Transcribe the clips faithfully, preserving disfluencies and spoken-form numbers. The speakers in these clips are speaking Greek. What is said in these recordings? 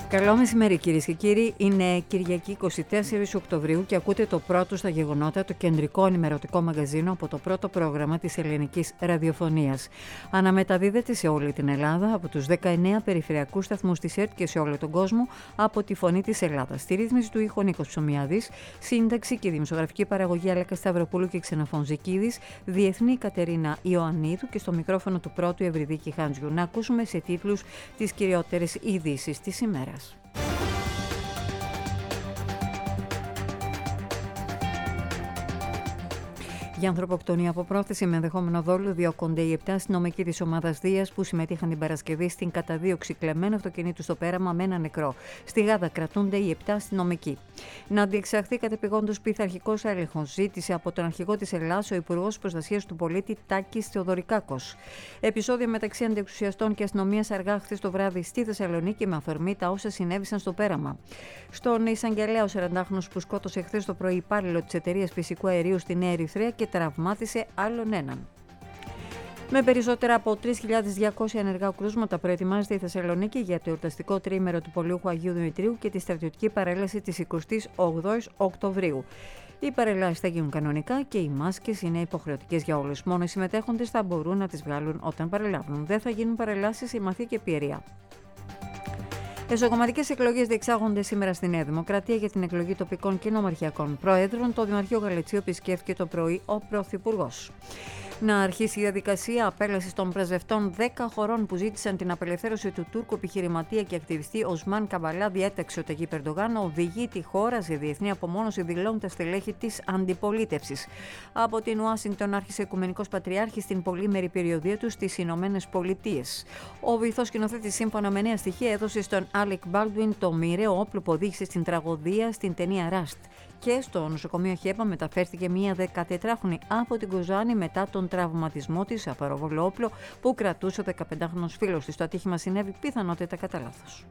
Καλό μεσημέρι κυρίες και κύριοι. Είναι Κυριακή εικοστή τέταρτη Οκτωβρίου και ακούτε το πρώτο στα γεγονότα, το κεντρικό ενημερωτικό μαγαζίνο από το πρώτο πρόγραμμα της ελληνικής ραδιοφωνίας. Αναμεταδίδεται σε όλη την Ελλάδα από τους δεκαεννέα περιφερειακούς σταθμούς της ΕΡΤ και σε όλο τον κόσμο από τη Φωνή της Ελλάδας. Στη ρύθμιση του ήχου Νίκος Ψωμιάδης, σύνταξη και δημοσιογραφική παραγωγή Αλέκα Σταυροπούλου και Ξενοφών Ζικίδης, διεθνή Κατερίνα Ιωαννίδου και στο μικρόφωνο του πρώτου Ευρυδίκη Χάντζιου. Να ακούσουμε σε τίτλους τις κυριότερες ειδήσεις της ημέρας. Για ανθρωποκτονία από πρόθεση με ενδεχόμενο δόλο διώκονται οι επτά αστυνομικοί της ομάδας Δίας που συμμετείχαν την Παρασκευή στην καταδίωξη κλεμμένου αυτοκινήτου στο πέραμα με ένα νεκρό. Στη Γάδα κρατούνται οι επτά αστυνομικοί. Να διεξαχθεί κατεπηγόντως πειθαρχικός έλεγχος, ζήτησε από τον αρχηγό της Ελλάδας ο Υπουργός Προστασίας του Πολίτη Τάκης Θεοδωρικάκος. Επεισόδιο μεταξύ αντιεξουσιαστών και αστυνομίας αργά χθες το βράδυ στη Θεσσαλονίκη με αφορμή τα όσα συνέβησαν στο πέραμα. Στον εισαγγελέα ο σαραντάχρονος που σκότωσε χθες το πρωί υπάλληλο της εταιρείας φυσικού αερίου στη Νέα Ερυθρέα και τραυμάτισε άλλον έναν. Με περισσότερα από τρεις χιλιάδες διακόσια ενεργά κρούσματα προετοιμάζεται η Θεσσαλονίκη για το εορταστικό τριήμερο του Πολιούχου Αγίου Δημητρίου και τη στρατιωτική παρέλαση της εικοστής όγδοης Οκτωβρίου. Οι παρελάσεις θα γίνουν κανονικά και οι μάσκες είναι υποχρεωτικές για όλους. Μόνο οι συμμετέχοντες θα μπορούν να τις βγάλουν όταν παρελάβουν. Δεν θα γίνουν παρελάσεις σε μαθή και πιερία. Εσωκομματικές εκλογές διεξάγονται σήμερα στη Νέα Δημοκρατία για την εκλογή τοπικών και νομαρχιακών προέδρων. Το Δημαρχείο Γαλετσίου επισκέφθηκε το πρωί ο Πρωθυπουργός. Να αρχίσει η διαδικασία απέλασης των πρεσβευτών δέκα χωρών που ζήτησαν την απελευθέρωση του Τούρκου επιχειρηματία και ακτιβιστή Οσμάν Καμπαλά, διέταξε ο Ταγί Ερντογάν, οδηγεί τη χώρα σε διεθνή απομόνωση, δηλώνουν τα στελέχη της αντιπολίτευσης. Από την Ουάσιγκτον άρχισε Οικουμενικός Πατριάρχης την πολύμερη περιοδία του στις Ηνωμένες Πολιτείες. Ο βοηθός σκηνοθέτης, σύμφωνα με νέα στοιχεία, έδωσε στον Άλεκ Μπάλντουιν το μοιραίο όπλο που οδήγησε στην τραγωδία στην ταινία Rust. Και στο νοσοκομείο Χέπα μεταφέρθηκε μία δεκατετράχρονη από την Κοζάνη μετά τον τραυματισμό της από αεροβόλο όπλο που κρατούσε ο δεκαπεντάχρονος φίλος της. Το ατύχημα συνέβη πιθανότητα κατά λάθος.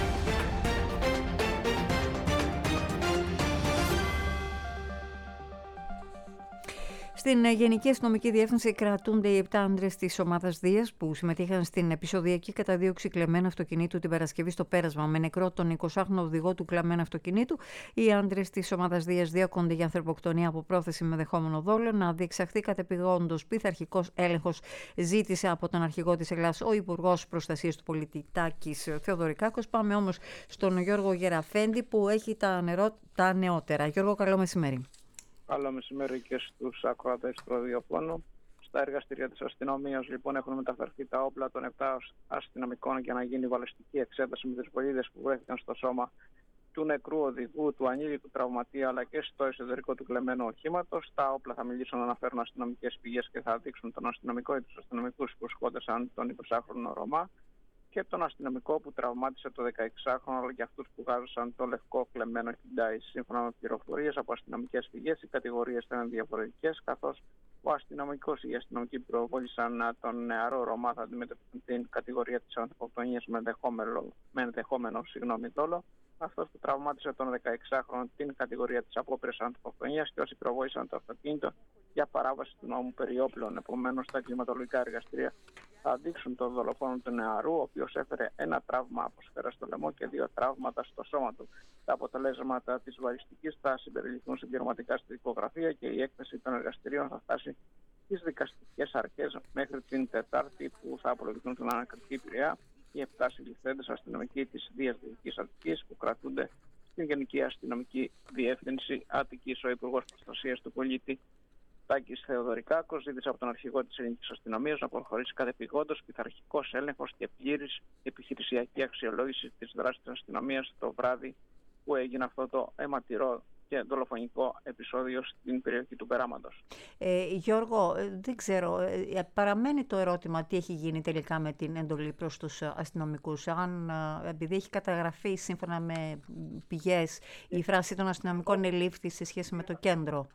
Στην Γενική Αστυνομική Διεύθυνση κρατούνται οι επτά άντρες της ομάδας Δίας που συμμετείχαν στην επεισοδιακή καταδίωξη κλεμμένου αυτοκινήτου την Παρασκευή στο πέρασμα με νεκρό τον εικοσάχρονο οδηγό του κλεμμένου αυτοκινήτου. Οι άντρες της ομάδας Δίας διώκονται για ανθρωποκτονία από πρόθεση με δεχόμενο δόλο. Να διεξαχθεί κατεπηγόντως πειθαρχικός έλεγχος, ζήτησε από τον αρχηγό της Ελλάδας ο Υπουργός Προστασίας του Πολίτη Τάκης Θεοδωρικάκος. Πάμε όμως στον Γιώργο Γεραφέντη που έχει τα, νερό, τα νεότερα. Γιώργο, καλό μεσημέρι. Καλό μεσημέρι και στους ακροατές του ραδιοφώνου. Στα εργαστήρια της αστυνομίας λοιπόν έχουν μεταφερθεί τα όπλα των επτά αστυνομικών για να γίνει βαλιστική εξέταση με τις βολίδες που βρέθηκαν στο σώμα του νεκρού οδηγού, του ανήλικου τραυματία αλλά και στο εσωτερικό του κλεμμένου οχήματος. Τα όπλα θα μιλήσουν να αναφέρουν αστυνομικές πηγές και θα δείξουν τον αστυνομικό ή τους αστυνομικούς που σκότωσαν τον εικοσάχρονο Ρωμά και τον αστυνομικό που τραυμάτισε το δεκαεξάχρονο αλλά και αυτούς που γάζωσαν το λευκό κλεμμένο Hyundai. Σύμφωνα με πληροφορίες από αστυνομικές πηγές, οι κατηγορίες ήταν διαφορετικές, καθώς ο αστυνομικός ή οι αστυνομικοί που προβόλησαν τον νεαρό Ρωμά θα αντιμετωπίσουν την κατηγορία της ανθρωποκτονίας με ενδεχόμενο, με ενδεχόμενο συγγνώμη, δόλο. Αυτός που τραυμάτισε τον δεκαεξάχρονο την κατηγορία της απόπειρας ανθρωποκτονίας και όσοι προβόλησαν το αυτοκίνητο για παράβαση του νόμου περί όπλων. Επομένως, τα κλιματολογικά εργαστήρια θα δείξουν τον δολοφόνο του νεαρού, ο οποίος έφερε ένα τραύμα από σφαίρα στο λαιμό και δύο τραύματα στο σώμα του. Τα αποτελέσματα της βαλιστικής θα συμπεριληφθούν συμπληρωματικά στη δικογραφία και η έκθεση των εργαστηρίων θα φτάσει στις δικαστικές αρχές μέχρι την Τετάρτη που θα απολογηθούν στην ανακριτική Πειραιά οι επτά συλληφθέντες αστυνομικοί της Δίας Δυτικής Αττικής που κρατούνται στην Γενική Αστυνομική Διεύθυνση Αττικής. Ο Υπουργός Προστασίας του Πολίτη Τάκης Θεοδωρικάκος ζήτησε από τον αρχηγό της Ελληνικής Αστυνομίας να προχωρήσει κατεπηγόντως πειθαρχικός έλεγχος και πλήρης επιχειρησιακή αξιολόγηση της δράσης της αστυνομίας το βράδυ που έγινε αυτό το αιματηρό και δολοφονικό επεισόδιο στην περιοχή του Περάματος. Ε, Γιώργο, δεν ξέρω, ε, παραμένει το ερώτημα τι έχει γίνει τελικά με την εντολή προς τους αστυνομικούς. Αν, επειδή έχει καταγραφεί σύμφωνα με πηγές, η φράση των αστυνομικών ελήφθη σε σχέση με το κέντρο.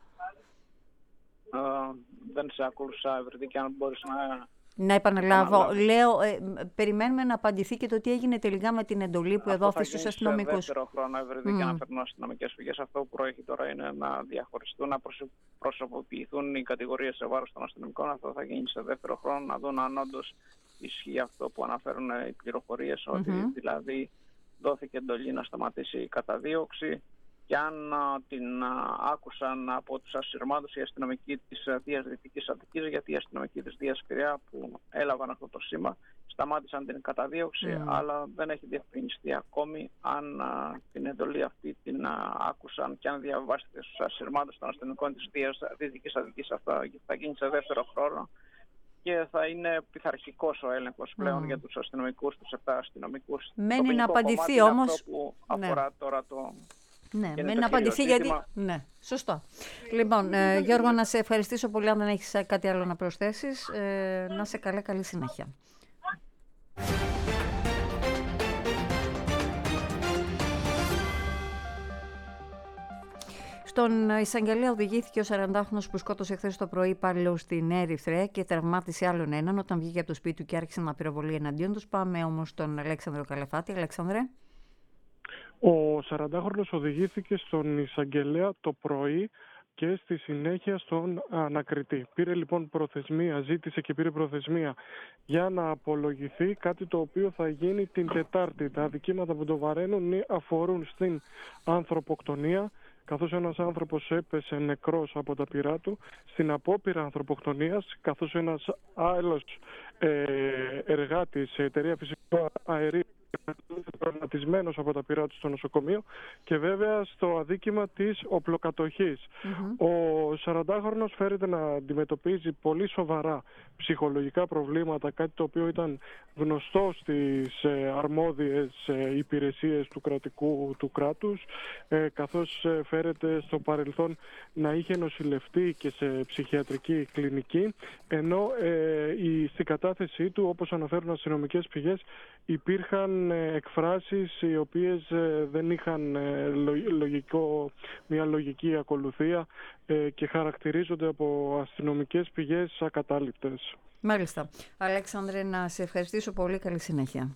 Uh, δεν σε ακούσα, Ευρυδίκη, αν μπορείς να... Να επαναλάβω. Λέω, ε, περιμένουμε να απαντηθεί και το τι έγινε τελικά με την εντολή που εδόθη στους αστυνομικούς. Σε δεύτερο χρόνο, Ευρυδίκη, mm. να φέρνουν αστυνομικές πηγές. Αυτό που προέχει τώρα είναι να διαχωριστούν, να προσωποποιηθούν οι κατηγορίες σε βάρος των αστυνομικών. Αυτό θα γίνει σε δεύτερο χρόνο, να δουν αν όντως ισχύει αυτό που αναφέρουν οι πληροφορίες, mm-hmm. ότι δηλαδή δόθηκε εντολή να σταματήσει η καταδίωξη και αν α, την α, άκουσαν από τους ασυρμάτους οι αστυνομικοί της Δίας Δυτικής Αττικής, γιατί οι αστυνομικοί της Δίας Πειραιά που έλαβαν αυτό το σήμα σταμάτησαν την καταδίωξη, mm. αλλά δεν έχει διευκρινιστεί ακόμη αν α, την εντολή αυτή την α, άκουσαν και αν διαβάστηκε στους ασυρμάτους των αστυνομικών της Δίας Δυτικής Αττικής. Αυτό θα γίνει σε δεύτερο χρόνο και θα είναι πειθαρχικός ο έλεγχος πλέον mm. για τους αστυνομικούς, τους επτά αστυνομικούς. Μένει να απαντηθεί όμως. Αυτό που αφορά ναι. τώρα το... Ναι, μένει να απαντηθεί γιατί... Ναι, σωστό. Λοιπόν, ε, Γιώργο, να σε ευχαριστήσω πολύ. Αν δεν έχεις κάτι άλλο να προσθέσεις, ε, να σε καλά, καλή συνέχεια. Στον εισαγγελέα οδηγήθηκε ο σαραντάχρονος που σκότωσε χθες το πρωί υπάλληλο στην Ερυθρέα και τραυμάτισε άλλον έναν όταν βγήκε από το σπίτι του και άρχισε να πυροβολεί εναντίον τους. Πάμε όμως στον Αλέξανδρο Καλαφάτη. Αλέξανδρε. Ο σαραντάχρονος οδηγήθηκε στον εισαγγελέα το πρωί και στη συνέχεια στον ανακριτή. Πήρε λοιπόν προθεσμία, ζήτησε και πήρε προθεσμία για να απολογηθεί, κάτι το οποίο θα γίνει την Τετάρτη. Τα αδικήματα που το βαραίνουν αφορούν στην ανθρωποκτονία, καθώς ένας άνθρωπος έπεσε νεκρός από τα πυρά του, στην απόπειρα ανθρωποκτονίας, καθώς ένας άλλος ε, εργάτης σε εταιρεία φυσικού αερίου τραυματισμένος από τα πυρά του στο νοσοκομείο και βέβαια στο αδίκημα της οπλοκατοχής. Mm-hmm. Ο σαραντάχρονος φέρεται να αντιμετωπίζει πολύ σοβαρά ψυχολογικά προβλήματα, κάτι το οποίο ήταν γνωστό στις ε, αρμόδιες ε, υπηρεσίες του κρατικού του κράτους, ε, καθώς ε, φέρεται στο παρελθόν να είχε νοσηλευτεί και σε ψυχιατρική κλινική, ενώ ε, η, στην κατάθεσή του, όπως αναφέρουν αστυνομικές πηγές, υπήρχαν ε, εκφράσεις οι οποίες ε, δεν είχαν ε, λογικό, μια λογική ακολουθία ε, και χαρακτηρίζονται από αστυνομικές πηγές ακατάληπτες. Μάλιστα. Αλέξανδρε, να σε ευχαριστήσω πολύ. Καλή συνέχεια.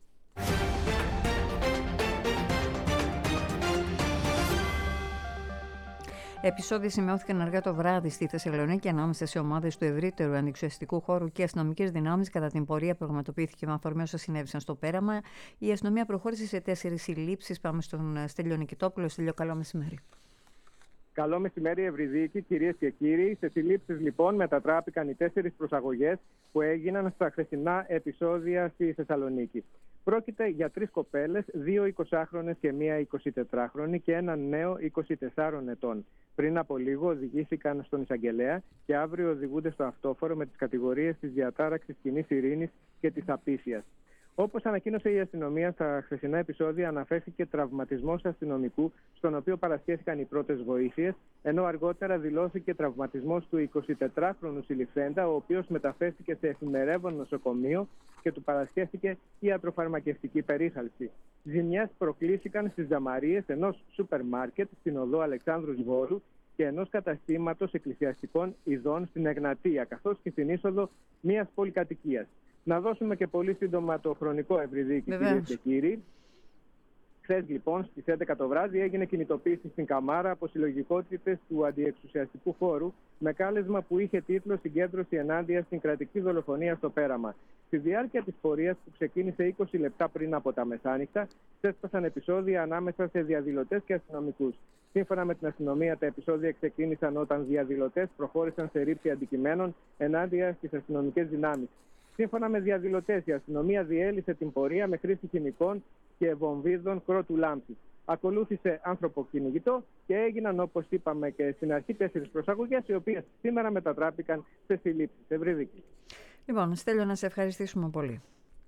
Επεισόδια σημειώθηκαν αργά το βράδυ στη Θεσσαλονίκη ανάμεσα σε ομάδες του ευρύτερου αντιεξουσιαστικού χώρου και αστυνομικές δυνάμεις. Κατά την πορεία πραγματοποιήθηκε με αφορμή όσα συνέβησαν στο πέραμα. Η αστυνομία προχώρησε σε τέσσερις συλλήψεις. Πάμε στον Στέλιο Νικητόπουλο. Στέλιο, καλό μεσημέρι. Καλό μεσημέρι, Ευρυδίκη, κυρίες και κύριοι. Σε συλλήψεις, λοιπόν, μετατράπηκαν οι τέσσερις προσαγωγές που έγιναν στα χθεσινά επεισόδια στη Θεσσαλονίκη. Πρόκειται για τρεις κοπέλες, δύο εικοσάχρονες και μία εικοσιτετράχρονη και έναν νέο εικοσιτεσσάρων ετών. Πριν από λίγο οδηγήθηκαν στον εισαγγελέα και αύριο οδηγούνται στο αυτόφορο με τις κατηγορίες της διατάραξης κοινής ειρήνης και της απίσιας. Όπως ανακοίνωσε η αστυνομία στα χθεσινά επεισόδια, αναφέρθηκε τραυματισμός αστυνομικού, στον οποίο παρασχέθηκαν οι πρώτες βοήθειες, ενώ αργότερα δηλώθηκε τραυματισμός του εικοσιτετράχρονου συλληφθέντα, ο οποίος μεταφέρθηκε σε εφημερεύον νοσοκομείο και του παρασχέθηκε ιατροφαρμακευτική περίθαλψη. Ζημιές προκλήθηκαν στις ζαμαρίες ενός σούπερ μάρκετ στην οδό Αλεξάνδρου Βόλου και ενός καταστήματος εκκλησιαστικών ειδών στην Εγνατία, καθώς και στην είσοδο μιας πολυκατοικίας. Να δώσουμε και πολύ σύντομα το χρονικό, Ευρυδίκη, κυρίες και κύριοι. Χθες, λοιπόν, στις έντεκα το βράδυ έγινε κινητοποίηση στην Καμάρα από συλλογικότητες του αντιεξουσιαστικού χώρου με κάλεσμα που είχε τίτλο «Συγκέντρωση ενάντια στην κρατική δολοφονία στο πέραμα». Στη διάρκεια της πορείας, που ξεκίνησε είκοσι λεπτά πριν από τα μεσάνυχτα, ξέσπασαν επεισόδια ανάμεσα σε διαδηλωτές και αστυνομικούς. Σύμφωνα με την αστυνομία, τα επεισόδια ξεκίνησαν όταν διαδηλωτές προχώρησαν σε ρήψη αντικειμένων ενάντια στις αστυνομικές δυνάμεις. Σύμφωνα με διαδηλωτές, η αστυνομία διέλυσε την πορεία με χρήση χημικών και βομβίδων κρότου λάμψης. Ακολούθησε άνθρωπο κυνηγητό και έγιναν, όπως είπαμε και στην αρχή, τέσσερις προσαγωγές, οι οποίες σήμερα μετατράπηκαν σε συλλήψεις. Ευρύδικη. Λοιπόν, Στέλιο, να σε ευχαριστήσουμε πολύ.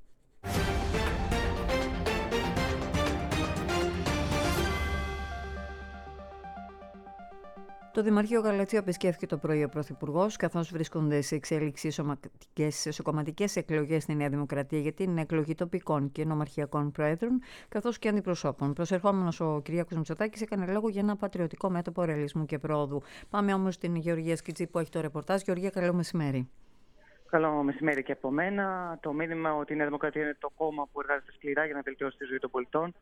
Το Δημαρχείο Γαλατσίου επισκέφθηκε το πρωί ο Πρωθυπουργός, καθώς βρίσκονται σε εξέλιξη εσωκομματικές εκλογές στη Νέα Δημοκρατία για την εκλογή τοπικών και νομαρχιακών προέδρων, καθώς και αντιπροσώπων. Προσερχόμενος ο Κυριάκος Μητσοτάκης έκανε λόγο για ένα πατριωτικό μέτωπο ρεαλισμού και πρόοδου. Πάμε όμως στην Γεωργία Σκιτσή που έχει το ρεπορτάζ. Γεωργία, καλό μεσημέρι. Καλό μεσημέρι και από μένα. Το μήνυμα ότι η Νέα Δημοκρατία είναι το κόμμα που εργάζεται σκληρά για να βελτιώσει τη ζωή των πολιτών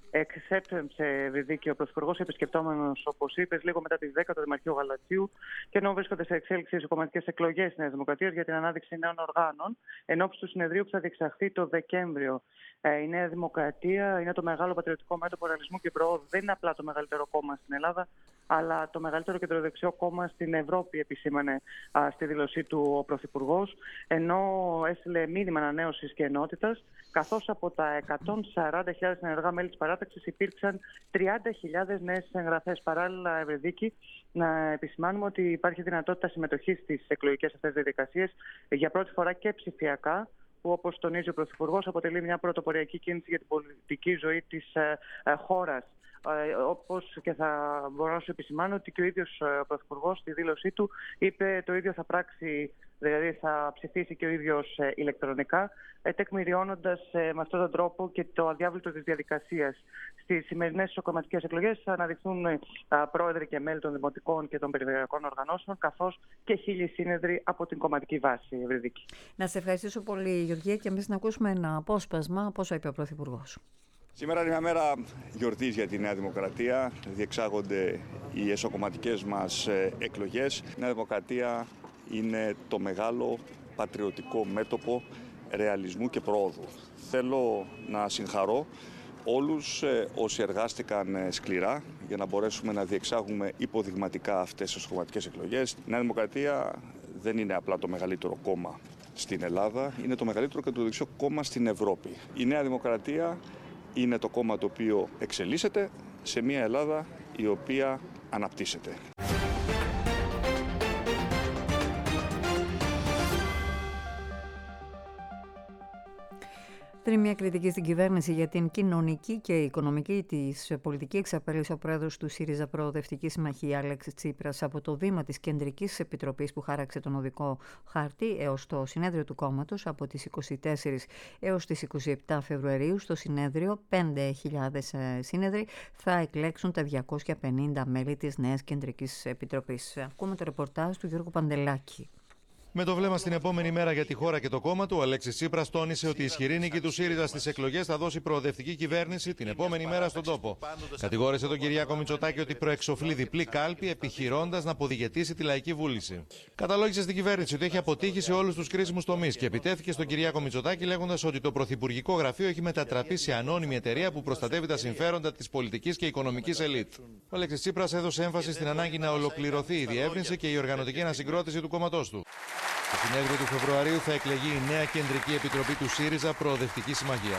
εξέπεμψε Ευρυδίκη ο Πρωθυπουργός, επισκεπτόμενος, όπως είπες, λίγο μετά τις δέκα το Δημαρχείο Γαλατσίου, και ενώ βρίσκονται σε εξέλιξη οι κομματικές εκλογές της Νέας Δημοκρατίας για την ανάδειξη νέων οργάνων, ενόψει του συνεδρίου που θα διεξαχθεί το Δεκέμβριο. Η Νέα Δημοκρατία είναι το μεγάλο πατριωτικό μέτωπο ρεαλισμού και προόδου. Δεν είναι απλά το μεγαλύτερο κόμμα στην Ελλάδα, αλλά το μεγαλύτερο κεντροδεξιό κόμμα στην Ευρώπη, επισήμανε α, στη δήλωσή του ο Πρωθυπουργός, ενώ έστειλε μήνυμα ανανέωσης και ενότητας, καθώς από τα εκατόν σαράντα χιλιάδες ενεργά μέλη της παράταξης υπήρξαν τριάντα χιλιάδες νέες εγγραφές. Παράλληλα, Ευρυδίκη, να επισημάνουμε ότι υπάρχει δυνατότητα συμμετοχής στις εκλογικές αυτές διαδικασίες για πρώτη φορά και ψηφιακά, που, όπως τονίζει ο Πρωθυπουργός, αποτελεί μια πρωτοποριακή κίνηση για την πολιτική ζωή της ε, ε, χώρας. Ε, όπως και θα μπορώ να σου επισημάνω ότι και ο ίδιος ο Πρωθυπουργός στη δήλωσή του είπε το ίδιο θα πράξει, δηλαδή θα ψηφίσει και ο ίδιος ε, ηλεκτρονικά, ε, τεκμηριώνοντας ε, με αυτόν τον τρόπο και το αδιάβλητο της διαδικασίας. Στις σημερινές ισοκομματικές εκλογές θα αναδειχθούν ε, πρόεδροι και μέλη των δημοτικών και των περιφερειακών οργανώσεων, καθώς και χίλιοι σύνεδροι από την κομματική βάση. Ευρυδίκη. Να σε ευχαριστήσω πολύ, Γεωργία, και εμείς να ακούσουμε ένα απόσπασμα από όσα είπε ο Πρωθυπουργός. Σήμερα είναι μια μέρα γιορτής για τη Νέα Δημοκρατία. Διεξάγονται οι εσωκομματικές μας εκλογές. Η Νέα Δημοκρατία είναι το μεγάλο πατριωτικό μέτωπο ρεαλισμού και προόδου. Θέλω να συγχαρώ όλους όσοι εργάστηκαν σκληρά για να μπορέσουμε να διεξάγουμε υποδειγματικά αυτές τις εσωκομματικές εκλογές. Η Νέα Δημοκρατία δεν είναι απλά το μεγαλύτερο κόμμα στην Ελλάδα, είναι το μεγαλύτερο κεντροδεξιό κόμμα στην Ευρώπη. Η Νέα Δημοκρατία είναι το κόμμα το οποίο εξελίσσεται σε μια Ελλάδα η οποία αναπτύσσεται. Πριν μια κριτική στην κυβέρνηση για την κοινωνική και οικονομική της πολιτική, εξαπέλυσε ο πρόεδρος του ΣΥΡΙΖΑ Προοδευτική Συμμαχία, Αλέξης Τσίπρας, από το βήμα της Κεντρικής Επιτροπής που χάραξε τον οδικό χάρτη έως το συνέδριο του κόμματος από τις είκοσι τέσσερις έως τις είκοσι επτά Φεβρουαρίου. Στο συνέδριο, πέντε χιλιάδες σύνεδροι θα εκλέξουν τα διακόσια πενήντα μέλη της νέας Κεντρικής Επιτροπής. Ακούμε το ρεπορτάζ του Γιώργου Παντελάκη. Με το βλέμμα στην επόμενη μέρα για τη χώρα και το κόμμα του, ο Αλέξης Τσίπρας τόνισε ότι η ισχυρή νίκη του ΣΥΡΙΖΑ στις εκλογές θα δώσει προοδευτική κυβέρνηση την επόμενη μέρα στον τόπο. Κατηγόρησε τον Κυριάκο Μητσοτάκη ότι προεξοφλεί διπλή κάλπη, επιχειρώντας να αποδιγετήσει τη λαϊκή βούληση. Καταλόγησε στην κυβέρνηση ότι έχει αποτύχει σε όλους τους κρίσιμους τομείς και επιτέθηκε στον Κυριάκο Μητσοτάκη λέγοντας ότι το Πρωθυπουργικό Γραφείο έχει μετατραπεί σε ανώνυμη εταιρεία που προστατεύει τα συμφέροντα της πολιτικής και οικονομικής ελίτ. Ο Αλέξης Τσίπρας έδωσε έμφαση στην ανάγκη να ολοκληρωθεί η διεύρυνση και η οργανωτική ανασυγκρότηση του κόμματός του. Το συνέδριο του Φεβρουαρίου θα εκλεγεί η νέα Κεντρική Επιτροπή του ΣΥΡΙΖΑ Προοδευτική Συμμαχία.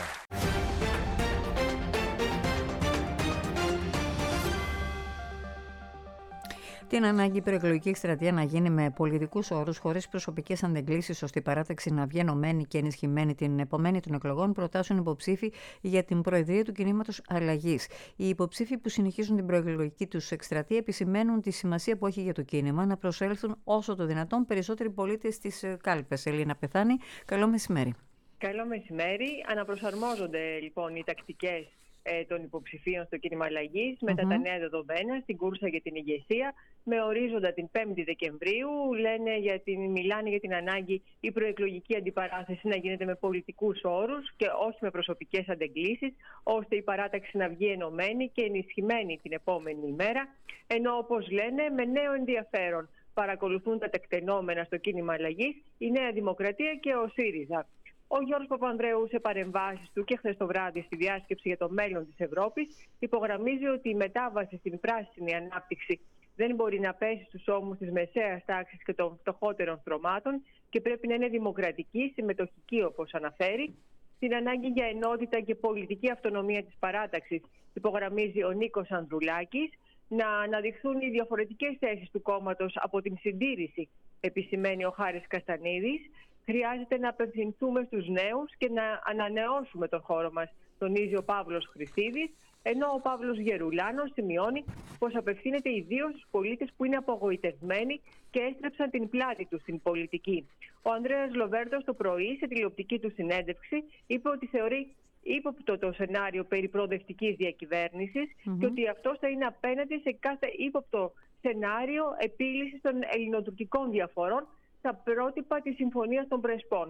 Την ανάγκη η προεκλογική εκστρατεία να γίνει με πολιτικούς όρους, χωρίς προσωπικές αντεγκλήσεις, ώστε η παράταξη να βγει ενωμένη και ενισχυμένη την επομένη των εκλογών, προτάσουν υποψήφοι για την Προεδρία του Κινήματος Αλλαγής. Οι υποψήφοι που συνεχίζουν την προεκλογική τους εκστρατεία επισημαίνουν τη σημασία που έχει για το κίνημα να προσέλθουν όσο το δυνατόν περισσότεροι πολίτες στις κάλπες. Ελίνα Πεθάνη, καλό μεσημέρι. Καλό μεσημέρι. Αναπροσαρμόζονται λοιπόν οι τακτικές των υποψηφίων στο κίνημα Αλλαγής mm-hmm. μετά τα νέα δεδομένα στην κούρσα για την ηγεσία, με ορίζοντα την πέμπτη Δεκεμβρίου. Λένε για την, μιλάνε για την ανάγκη η προεκλογική αντιπαράθεση να γίνεται με πολιτικούς όρους και όχι με προσωπικές αντεγκλήσεις, ώστε η παράταξη να βγει ενωμένη και ενισχυμένη την επόμενη ημέρα. Ενώ, όπως λένε, με νέο ενδιαφέρον παρακολουθούν τα τεκτενόμενα στο κίνημα Αλλαγής η Νέα Δημοκρατία και ο ΣΥΡΙΖΑ. Ο Γιώργος Παπανδρέου, σε παρεμβάσεις του και χθες το βράδυ στη διάσκεψη για το μέλλον της Ευρώπης, υπογραμμίζει ότι η μετάβαση στην πράσινη ανάπτυξη δεν μπορεί να πέσει στους ώμους της μεσαίας τάξης και των φτωχότερων στρωμάτων και πρέπει να είναι δημοκρατική, συμμετοχική, όπως αναφέρει. Την ανάγκη για ενότητα και πολιτική αυτονομία της παράταξης υπογραμμίζει ο Νίκος Ανδρουλάκης. Να αναδειχθούν οι διαφορετικές θέσεις του κόμματος από την συντήρηση, επισημαίνει ο Χάρης Καστανίδης. Χρειάζεται να απευθυνθούμε στους νέους και να ανανεώσουμε τον χώρο μας, τονίζει ο Παύλος Χρυσίδης, ενώ ο Παύλος Γερουλάνος σημειώνει πως απευθύνεται ιδίως στους πολίτες που είναι απογοητευμένοι και έστρεψαν την πλάτη τους στην πολιτική. Ο Ανδρέας Λοβέρντος το πρωί, σε τηλεοπτική του συνέντευξη, είπε ότι θεωρεί ύποπτο το σενάριο περί προοδευτικής διακυβέρνησης mm-hmm. και ότι αυτό θα είναι απέναντι σε κάθε ύποπτο σενάριο επίλυσης των ελληνοτουρκικών διαφορών στα πρότυπα της Συμφωνίας των Πρεσπών.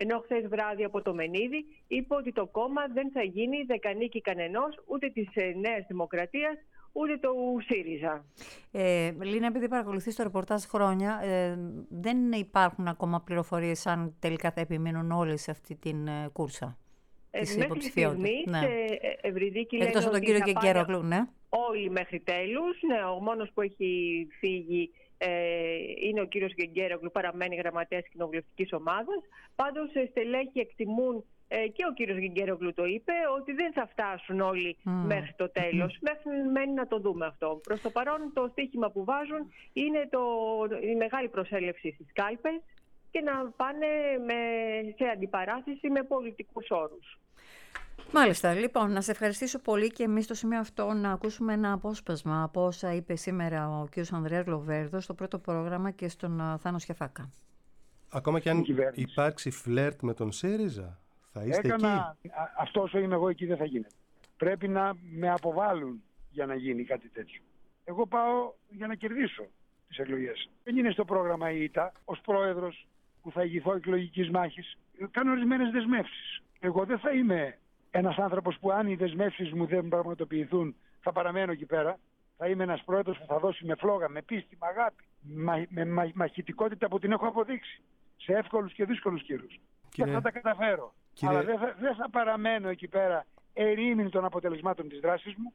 Ενώ χθες βράδυ από το Μενίδη είπε ότι το κόμμα δεν θα γίνει δεκανίκη κανενός, ούτε της Νέας Δημοκρατίας, ούτε του ΣΥΡΙΖΑ. Ε, Λίνα, επειδή παρακολουθείς το ρεπορτάζ χρόνια, ε, δεν υπάρχουν ακόμα πληροφορίες αν τελικά θα επιμείνουν όλοι σε αυτή την ε, κούρσα της υποψηφιότητας. Μέχρι στιγμής, ναι. ε, Ευρυδίκη λένε εκτός από τον ότι κύριο Γεγγέρογλου, ναι. Όλοι μέχρι τέλους. Ναι, ο μόνος που έχει φύγει ε, είναι ο κύριος Γεγγέρογλου, παραμένει γραμματέας κοινοβουλευτικής ομάδας. Πάντως, στελέχοι εκτιμούν, ε, και ο κύριος Γεγγέρογλου το είπε, ότι δεν θα φτάσουν όλοι mm. μέχρι το τέλος. Mm. Μέχρι μένει να το δούμε αυτό. Προς το παρόν, το στοίχημα που βάζουν είναι το, η μεγάλη προσέλευση στις κάλπες και να πάνε με, σε αντιπαράθεση με πολιτικούς όρους. Μάλιστα. Λοιπόν, να σε ευχαριστήσω πολύ και εμείς στο σημείο αυτό να ακούσουμε ένα απόσπασμα από όσα είπε σήμερα ο κ. Ανδρέας Λοβέρδος στο πρώτο πρόγραμμα και στον Θάνο Σιαφάκα. Ακόμα και αν υπάρξει φλερτ με τον ΣΥΡΙΖΑ, θα είστε Έκανα, εκεί. Αυτό όσο είμαι εγώ εκεί δεν θα γίνεται. Πρέπει να με αποβάλουν για να γίνει κάτι τέτοιο. Εγώ πάω για να κερδίσω τις εκλογές. Δεν είναι στο πρόγραμμα η ΙΤΑ ως πρόεδρος που θα ηγηθώ εκλογικής μάχης. Κάνω ορισμένες δεσμεύσεις. Εγώ δεν θα είμαι ένας άνθρωπος που αν οι δεσμεύσεις μου δεν πραγματοποιηθούν θα παραμένω εκεί πέρα. Θα είμαι ένας πρόεδρος που θα δώσει με φλόγα, με πίστη, με αγάπη, με, με μα, μαχητικότητα που την έχω αποδείξει σε εύκολους και δύσκολους καιρούς. Και θα τα καταφέρω. Κύριε... Αλλά δεν θα, δεν θα παραμένω εκεί πέρα ερήμην των αποτελεσμάτων της δράσης μου.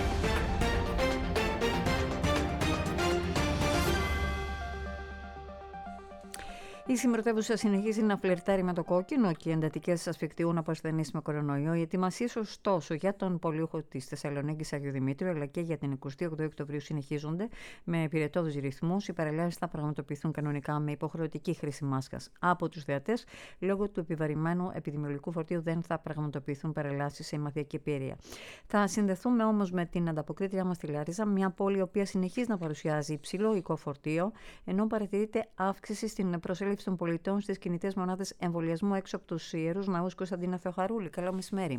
Η συμμετέχουσα συνεχίζει να φλερτάρει με το κόκκινο και οι εντατικές ασφικτιούν από ασθενείς με κορονοϊό. Οι ετοιμασίες, ωστόσο, για τον πολιούχο της Θεσσαλονίκης Άγιο Δημήτριο αλλά και για την εικοστή όγδοη Οκτωβρίου συνεχίζονται με πυρετόδους ρυθμούς. Οι παρελάσεις θα πραγματοποιηθούν κανονικά με υποχρεωτική χρήση μάσκας από τους θεατές. Λόγω του επιβαρημένου επιδημιολογικού φορτίου δεν θα πραγματοποιηθούν παρελάσεις σε μαθιακή πορεία. Θα συνδεθούμε όμως με την ανταποκρίτριά μας στη Λάρισα, μια πόλη η οποία συνεχίζει να παρουσιάζει υψηλό οικό φορτίο, ενώ παρατηρείται αύξηση στην προσέλευση των πολιτών στις κινητές μονάδες εμβολιασμού έξω από τους Ιερούς Ναούς. Κωνσταντίνα Θεοχαρούλη, καλό μεσημέρι.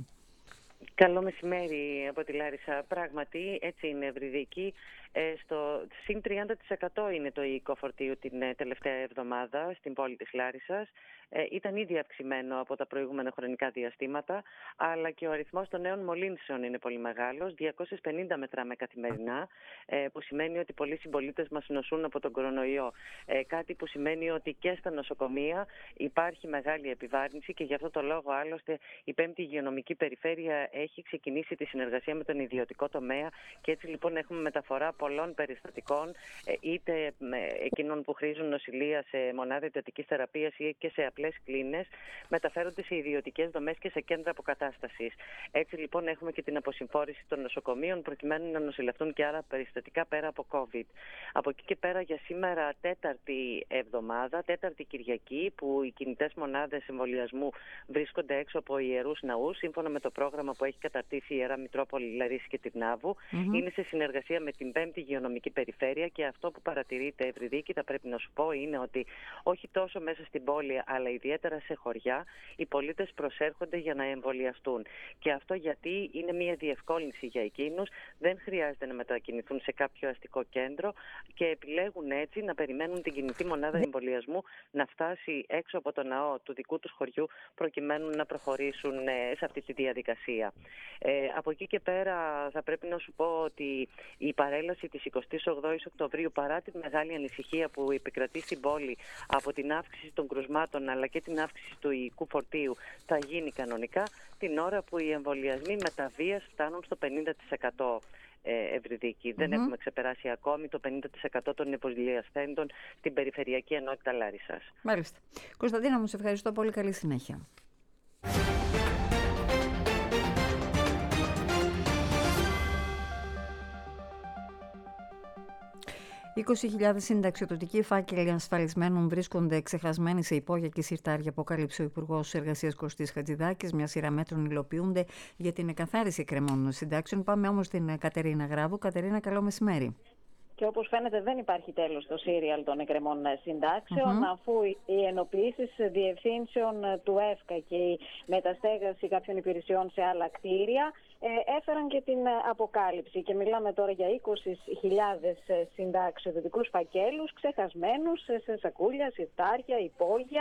Καλό μεσημέρι από τη Λάρισα. Πράγματι, έτσι είναι, Ευρυδίκη. Ε, στο συν τριάντα τοις εκατό είναι το οικό φορτίο την ε, τελευταία εβδομάδα στην πόλη της Λάρισσας. Ε, ήταν ήδη αυξημένο από τα προηγούμενα χρονικά διαστήματα, αλλά και ο αριθμός των νέων μολύνσεων είναι πολύ μεγάλος. διακόσιες πενήντα μετράμε καθημερινά, ε, που σημαίνει ότι πολλοί συμπολίτες μας νοσούν από τον κορονοϊό. Ε, κάτι που σημαίνει ότι και στα νοσοκομεία υπάρχει μεγάλη επιβάρυνση και γι' αυτό το λόγο άλλωστε η πέμπτη Υγειονομική Περιφέρεια έχει ξεκινήσει τη συνεργασία με τον ιδιωτικό τομέα και έτσι λοιπόν έχουμε μεταφορά πολλών περιστατικών, είτε εκείνων που χρήζουν νοσηλεία σε μονάδα εντατικής θεραπείας ή και σε απλές κλίνες, μεταφέρονται σε ιδιωτικές δομές και σε κέντρα αποκατάστασης. Έτσι λοιπόν έχουμε και την αποσυμφόρηση των νοσοκομείων προκειμένου να νοσηλευτούν και άλλα περιστατικά πέρα από COVID. Από εκεί και πέρα για σήμερα τέταρτη εβδομάδα, τέταρτη Κυριακή, που οι κινητές μονάδες εμβολιασμού βρίσκονται έξω από ιερούς ναούς, σύμφωνα με το πρόγραμμα που έχει καταρτήσει η Ιερά Μητρόπολη Λαρίση και Τυρνάβου, mm-hmm. είναι σε συνεργασία με την πέμπτη Υγειονομική Περιφέρεια και αυτό που παρατηρείται, Ευρυδίκη, θα πρέπει να σου πω, είναι ότι όχι τόσο μέσα στην πόλη, αλλά ιδιαίτερα σε χωριά, οι πολίτες προσέρχονται για να εμβολιαστούν. Και αυτό γιατί είναι μια διευκόλυνση για εκείνους, δεν χρειάζεται να μετακινηθούν σε κάποιο αστικό κέντρο και επιλέγουν έτσι να περιμένουν την κινητή μονάδα εμβολιασμού να φτάσει έξω από το ναό του δικού τους χωριού, προκειμένου να προχωρήσουν σε αυτή τη διαδικασία. Ε, από εκεί και πέρα θα πρέπει να σου πω ότι η παρέλαση της εικοστής όγδοης Οκτωβρίου, παρά τη μεγάλη ανησυχία που επικρατεί στην πόλη από την αύξηση των κρουσμάτων αλλά και την αύξηση του οικού φορτίου, θα γίνει κανονικά την ώρα που οι εμβολιασμοί με τα βίας φτάνουν στο πενήντα τοις εκατό. Ευρυδίκη. Mm-hmm. Δεν έχουμε ξεπεράσει ακόμη το πενήντα τοις εκατό των εμβολιαστέντων στην Περιφερειακή Ενότητα Λάρισσας. Μάλιστα. Κωνσταντίνα, μου σε ευχαριστώ πολύ. Καλή συνέχεια. είκοσι χιλιάδες συνταξιοδοτικοί φάκελοι ασφαλισμένων βρίσκονται ξεχασμένοι σε υπόγεια και συρτάρια, αποκάλυψε ο Υπουργός Εργασίας Κωστής Χατζηδάκης. Μια σειρά μέτρων υλοποιούνται για την εκαθάριση εκκρεμών συντάξεων. Πάμε όμως στην Κατερίνα Γράβου. Κατερίνα, καλό μεσημέρι. Και όπως φαίνεται δεν υπάρχει τέλος στο σύριαλ των εκκρεμών συντάξεων, mm-hmm. αφού οι ενοποιήσεις διευθύνσεων του ΕΦΚΑ και η μεταστέγαση κάποιων υπηρεσιών σε άλλα κτίρια ε, έφεραν και την αποκάλυψη. Και μιλάμε τώρα για είκοσι χιλιάδες συνταξιοδοτικούς φακέλους ξεχασμένους σε σακούλια, συρτάρια, υπόγεια,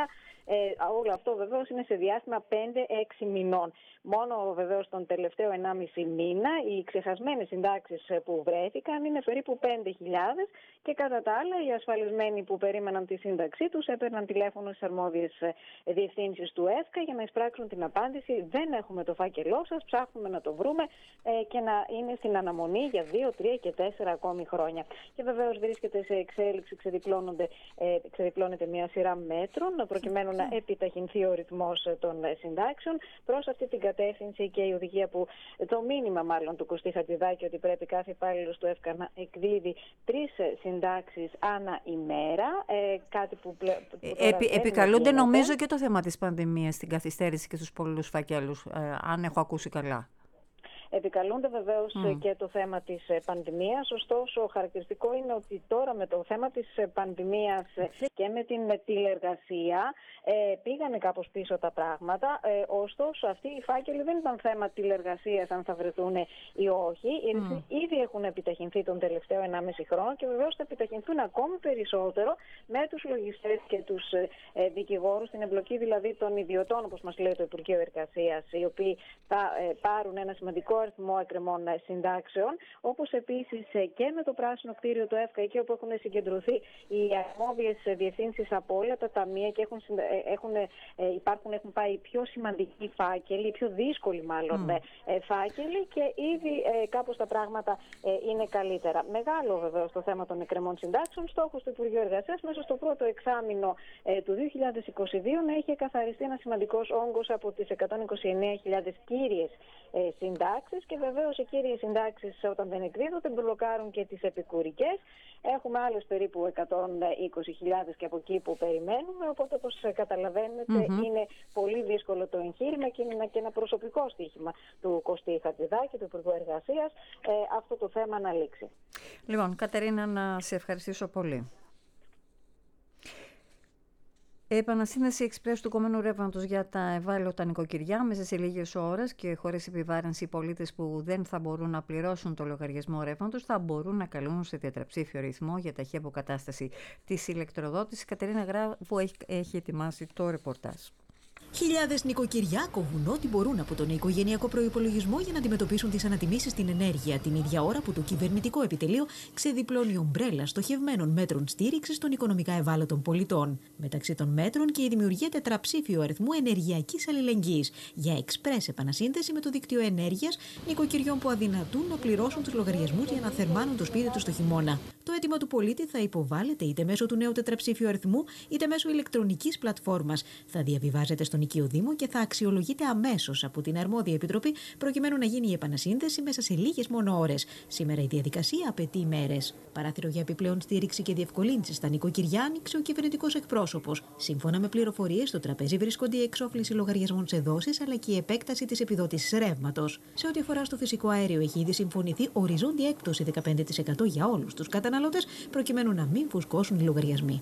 Ε, όλο αυτό βεβαίως είναι σε διάστημα πέντε έξι μηνών. Μόνο βεβαίως τον τελευταίο ενάμιση μήνα οι ξεχασμένες συντάξεις που βρέθηκαν είναι περίπου πέντε χιλιάδες και κατά τα άλλα οι ασφαλισμένοι που περίμεναν τη σύνταξή τους έπαιρναν τηλέφωνο στις αρμόδιες διευθύνσεις του ΕΦΚΑ για να εισπράξουν την απάντηση. Δεν έχουμε το φάκελό σας, ψάχνουμε να το βρούμε ε, και να είναι στην αναμονή για δύο, τρία και τέσσερα ακόμη χρόνια. Και βεβαίως βρίσκεται σε εξέλιξη, ξεδιπλώνονται, ε, ξεδιπλώνεται μια σειρά μέτρων προκειμένου να επιταχυνθεί ο ρυθμός των συντάξεων. Προς αυτή την κατεύθυνση και η οδηγία που, το μήνυμα μάλλον του Κωστή Χατζηδάκη ότι πρέπει κάθε υπάλληλος του ΕΦΚΑ να εκδίδει τρεις συντάξεις ανά ημέρα. Ε, κάτι που, πλε, που Επι, επικαλούνται νομίζω και το θέμα της πανδημίας στην καθυστέρηση και στους πολλούς φακέλους, ε, αν έχω ακούσει καλά. Επικαλούνται βεβαίως mm. και το θέμα της πανδημίας, ωστόσο χαρακτηριστικό είναι ότι τώρα με το θέμα της πανδημίας και με την τηλεργασία ε, πήγανε κάπως πίσω τα πράγματα, ε, ωστόσο αυτοί οι φάκελοι δεν ήταν θέμα τηλεργασίας αν θα βρεθούν ή όχι, mm. ήδη έχουν επιταχυνθεί τον τελευταίο ενάμιση χρόνο και βεβαίως θα επιταχυνθούν ακόμη περισσότερο με τους λογιστές και τους ε, δικηγόρους, την εμπλοκή δηλαδή των ιδιωτών, όπως μας λέει το Υπουργείο Εργασίας, οι οποίοι θα ε, πάρουν ένα σημαντικό αριθμό εκκρεμών συντάξεων, όπως επίσης και με το πράσινο κτίριο του ΕΦΚΑ, εκεί όπου έχουν συγκεντρωθεί οι αρμόδιες διευθύνσεις από όλα τα ταμεία και έχουν, έχουν, υπάρχουν, έχουν πάει πιο σημαντικοί φάκελοι, πιο δύσκολοι μάλλον mm. φάκελοι και ήδη κάπως τα πράγματα είναι καλύτερα. Μεγάλο βεβαίως το θέμα των εκκρεμών συντάξεων, στόχος του Υπουργείου Εργασίας μέσα στο πρώτο εξάμηνο του δύο χιλιάδες είκοσι δύο να είχε καθαριστεί ένα σημαντικός όγκος από τις εκατόν είκοσι εννέα χιλιάδες κύριες συντάξεις και βεβαίως οι κύριες συντάξεις όταν δεν εκδίδονται μπλοκάρουν και τις επικουρικές. Έχουμε άλλες περίπου εκατόν είκοσι χιλιάδες και από εκεί που περιμένουμε, οπότε όπως καταλαβαίνετε mm-hmm. είναι πολύ δύσκολο το εγχείρημα και είναι και ένα προσωπικό στοίχημα του Κωστή Χατζηδάκη, του Υπουργού Εργασίας, ε, αυτό το θέμα να λήξει. Λοιπόν, Κατερίνα, να σε ευχαριστήσω πολύ. Επανασύνδεση εξπρές του κομμένου ρεύματος για τα ευάλωτα νοικοκυριά μέσα σε λίγες ώρες και χωρίς επιβάρυνση οι πολίτες που δεν θα μπορούν να πληρώσουν το λογαριασμό ρεύματος θα μπορούν να καλούν σε τετραψήφιο ρυθμό για ταχύ αποκατάσταση της ηλεκτροδότησης. Κατερίνα Γράβου έχει, έχει ετοιμάσει το ρεπορτάζ. Χιλιάδες νοικοκυριά κόβουν ό,τι μπορούν από τον οικογενειακό προϋπολογισμό για να αντιμετωπίσουν τις ανατιμήσεις στην ενέργεια, την ίδια ώρα που το κυβερνητικό επιτελείο ξεδιπλώνει ομπρέλα στοχευμένων μέτρων στήριξης των οικονομικά ευάλωτων πολιτών. Μεταξύ των μέτρων και η δημιουργία τετραψήφιου αριθμού ενεργειακής αλληλεγγύης για εξπρές επανασύνδεση με το δίκτυο ενέργειας νοικοκυριών που αδυνατούν να πληρώσουν τους λογαριασμούς για να θερμάνουν το σπίτι τους το χειμώνα. Το αίτημα του πολίτη θα υποβάλλεται είτε μέσω του νέου τετραψήφιου αριθμού είτε μέσω ηλεκτρονικής πλατφόρμας. Θα διαβιβάζεται στον οικείο Δήμο και θα αξιολογείται αμέσως από την αρμόδια επιτροπή προκειμένου να γίνει η επανασύνδεση μέσα σε λίγες μόνο ώρες. Σήμερα η διαδικασία απαιτεί ημέρες. Παράθυρο για επιπλέον στήριξη και διευκολύνσεις στα νοικοκυριά άνοιξε ο κυβερνητικός εκπρόσωπος. Σύμφωνα με πληροφορίες, στο τραπέζι βρίσκονται η εξόφληση λογαριασμών σε δόσεις αλλά και η επέκταση της επιδότησης ρεύματος. Σε ό,τι αφορά στο φυσικό αέριο, έχει ήδη συμφωνηθεί οριζόντια έκπτωση δεκαπέντε τοις εκατό για όλους τους καταναλωτές προκειμένου να μην φουσκώσουν οι λογαριασμοί.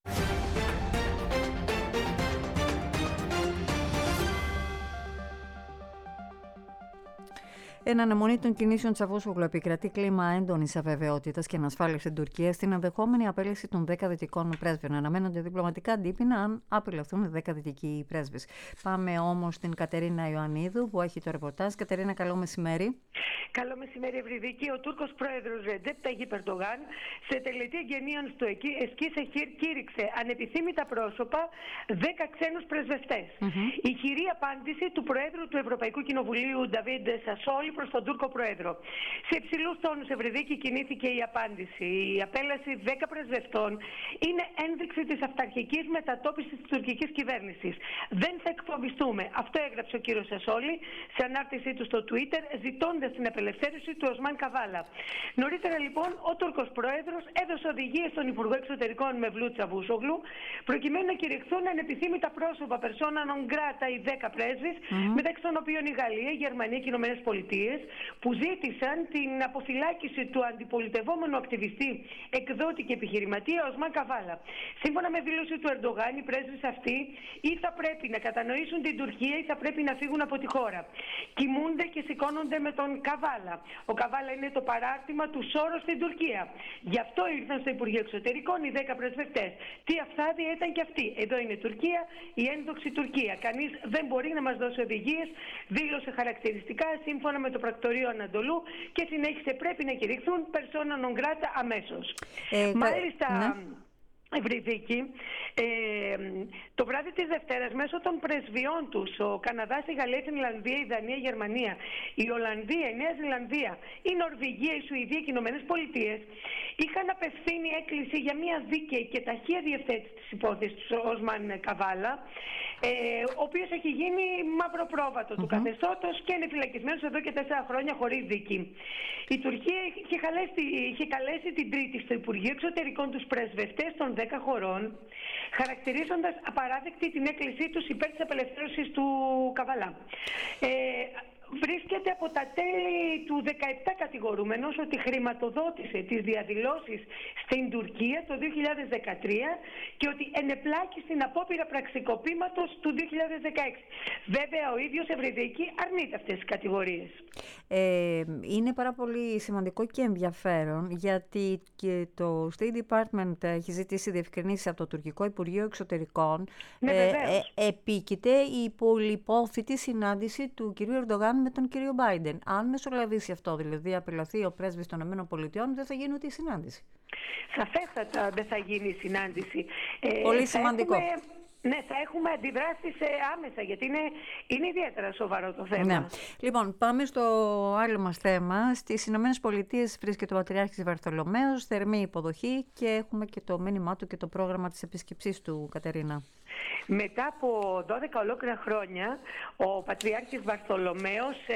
Εν αναμονή των κινήσεων Τσαβούσογλου επικρατεί κλίμα έντονης αβεβαιότητας και ανασφάλειας στην Τουρκία στην ενδεχόμενη απέλυση των δέκα δυτικών πρέσβεων. Αναμένονται διπλωματικά αντίπεινα αν απελευθούν οι δέκα δυτικοί πρέσβες. Πάμε όμως στην Κατερίνα Ιωαννίδου που έχει το ρεπορτάζ. Κατερίνα, καλό μεσημέρι. Καλό μεσημέρι, Ευρυδίκη. Ο Τούρκος πρόεδρος Ρετζέπ Ταγίπ Ερντογάν σε τελετή εγγενείων στο Εσκίσεχήρ κήρυξε ανεπιθύμητα πρόσωπα δέκα ξένους πρεσβευτές. Mm-hmm. Η χειρή απάντηση του Προέδρου του Ευρωπαϊκού Κοινοβουλίου Νταβίντ Σασόλη προς τον Τούρκο Πρόεδρο. Σε υψηλούς τόνους, Ευρυδίκη, κινήθηκε η απάντηση. Η απέλαση δέκα πρεσβευτών είναι ένδειξη της αυταρχικής μετατόπισης της τουρκικής κυβέρνησης. Δεν θα εκφοβιστούμε. Αυτό έγραψε ο κύριος Σασόλη σε ανάρτησή του στο Twitter, ζητώντας την απελευθέρωση του Οσμάν Καβάλα. Νωρίτερα, λοιπόν, ο Τούρκος Πρόεδρος έδωσε οδηγίες στον Υπουργό Εξωτερικών Μευλού Τσαβούσογλου, προκειμένου να κηρυχθούν ανεπιθύμητα πρόσωπα persona non grata οι δέκα πρέσβεις, mm-hmm. μεταξύ των οποίων η Γαλλία, η Γερμανία και οι Ηνωμένες Πολιτείες. Πολιτείες που ζήτησαν την αποφυλάκηση του αντιπολιτευόμενου ακτιβιστή, εκδότη και επιχειρηματία Οσμάν Καβάλα. Σύμφωνα με δήλωση του Ερντογάν, οι πρέσβεις αυτοί ή θα πρέπει να κατανοήσουν την Τουρκία ή θα πρέπει να φύγουν από τη χώρα. Κοιμούνται και σηκώνονται με τον Καβάλα. Ο Καβάλα είναι το παράρτημα του Σόρος στην Τουρκία. Γι' αυτό ήρθαν στο Υπουργείο Εξωτερικών οι δέκα πρεσβευτές. Τι αυθάδεια ήταν και αυτή. Εδώ είναι Τουρκία, η ένδοξη Τουρκία. Κανείς δεν μπορεί να μας δώσει οδηγίες. Δήλωσε χαρακτηριστικά σύμφωνα με το πρακτορείο Ανατολού και συνέχισε πρέπει να κηρυχθούν persona non grata αμέσως. Ε, Μάλιστα. Ναι. Ευρυδίκη, ε, το βράδυ της Δευτέρας μέσω των πρεσβειών τους, ο Καναδάς, η Γαλλία, η Φινλανδία, η Δανία, η Γερμανία, η Ολλανδία, η Νέα Ζηλανδία, η Νορβηγία, η Σουηδία και οι Ηνωμένες Πολιτείες είχαν απευθύνει έκκληση για μια δίκαιη και ταχεία διευθέτηση της υπόθεσης του Οσμάν Καβάλα, ε, ο οποίος έχει γίνει μαυροπρόβατο mm-hmm. του καθεστώτος και είναι φυλακισμένος εδώ και τέσσερα χρόνια χωρίς δίκη. Η Τουρκία είχε καλέσει, είχε καλέσει την Τρίτη στο Υπουργείο Εξωτερικών τους πρεσβευτές των δέκα χωρών, χαρακτηρίζοντας απαράδεκτη την έκκλησή τους υπέρ της απελευθέρωσης του Καβάλα. Ε, Βρίσκεται από τα τέλη του δεκαεπτά κατηγορούμενος ότι χρηματοδότησε τις διαδηλώσεις στην Τουρκία το δύο χιλιάδες δεκατρία και ότι ενεπλάκη στην απόπειρα πραξικοπήματος του δύο χιλιάδες δεκαέξι. Βέβαια ο ίδιος Ευρυδίκη αρνείται αυτές τις κατηγορίες. Ε, είναι πάρα πολύ σημαντικό και ενδιαφέρον γιατί και το State Department έχει ζητήσει διευκρινήσεις από το Τουρκικό Υπουργείο Εξωτερικών. Ναι, ε, ε, επίκειται η πολυπόθητη συνάντηση του κ. Ερντογάν με τον κύριο Μπάιντεν. Αν μεσολαβήσει αυτό, δηλαδή απελαθεί ο πρέσβης των ΗΠΑ, δεν θα γίνει ούτε η συνάντηση. Σαφέστατα δεν θα γίνει η συνάντηση. Πολύ ε, σημαντικό. Έχουμε... Ναι, θα έχουμε αντιδράσει άμεσα, γιατί είναι, είναι ιδιαίτερα σοβαρό το θέμα. Ναι. Λοιπόν, πάμε στο άλλο μας θέμα. Στις Ηνωμένες Πολιτείες βρίσκεται ο Πατριάρχης Βαρθολομαίος, θερμή υποδοχή και έχουμε και το μήνυμά του και το πρόγραμμα της επίσκεψής του, Κατερίνα. Μετά από δώδεκα ολόκληρα χρόνια, ο Πατριάρχης Βαρθολομαίος ε,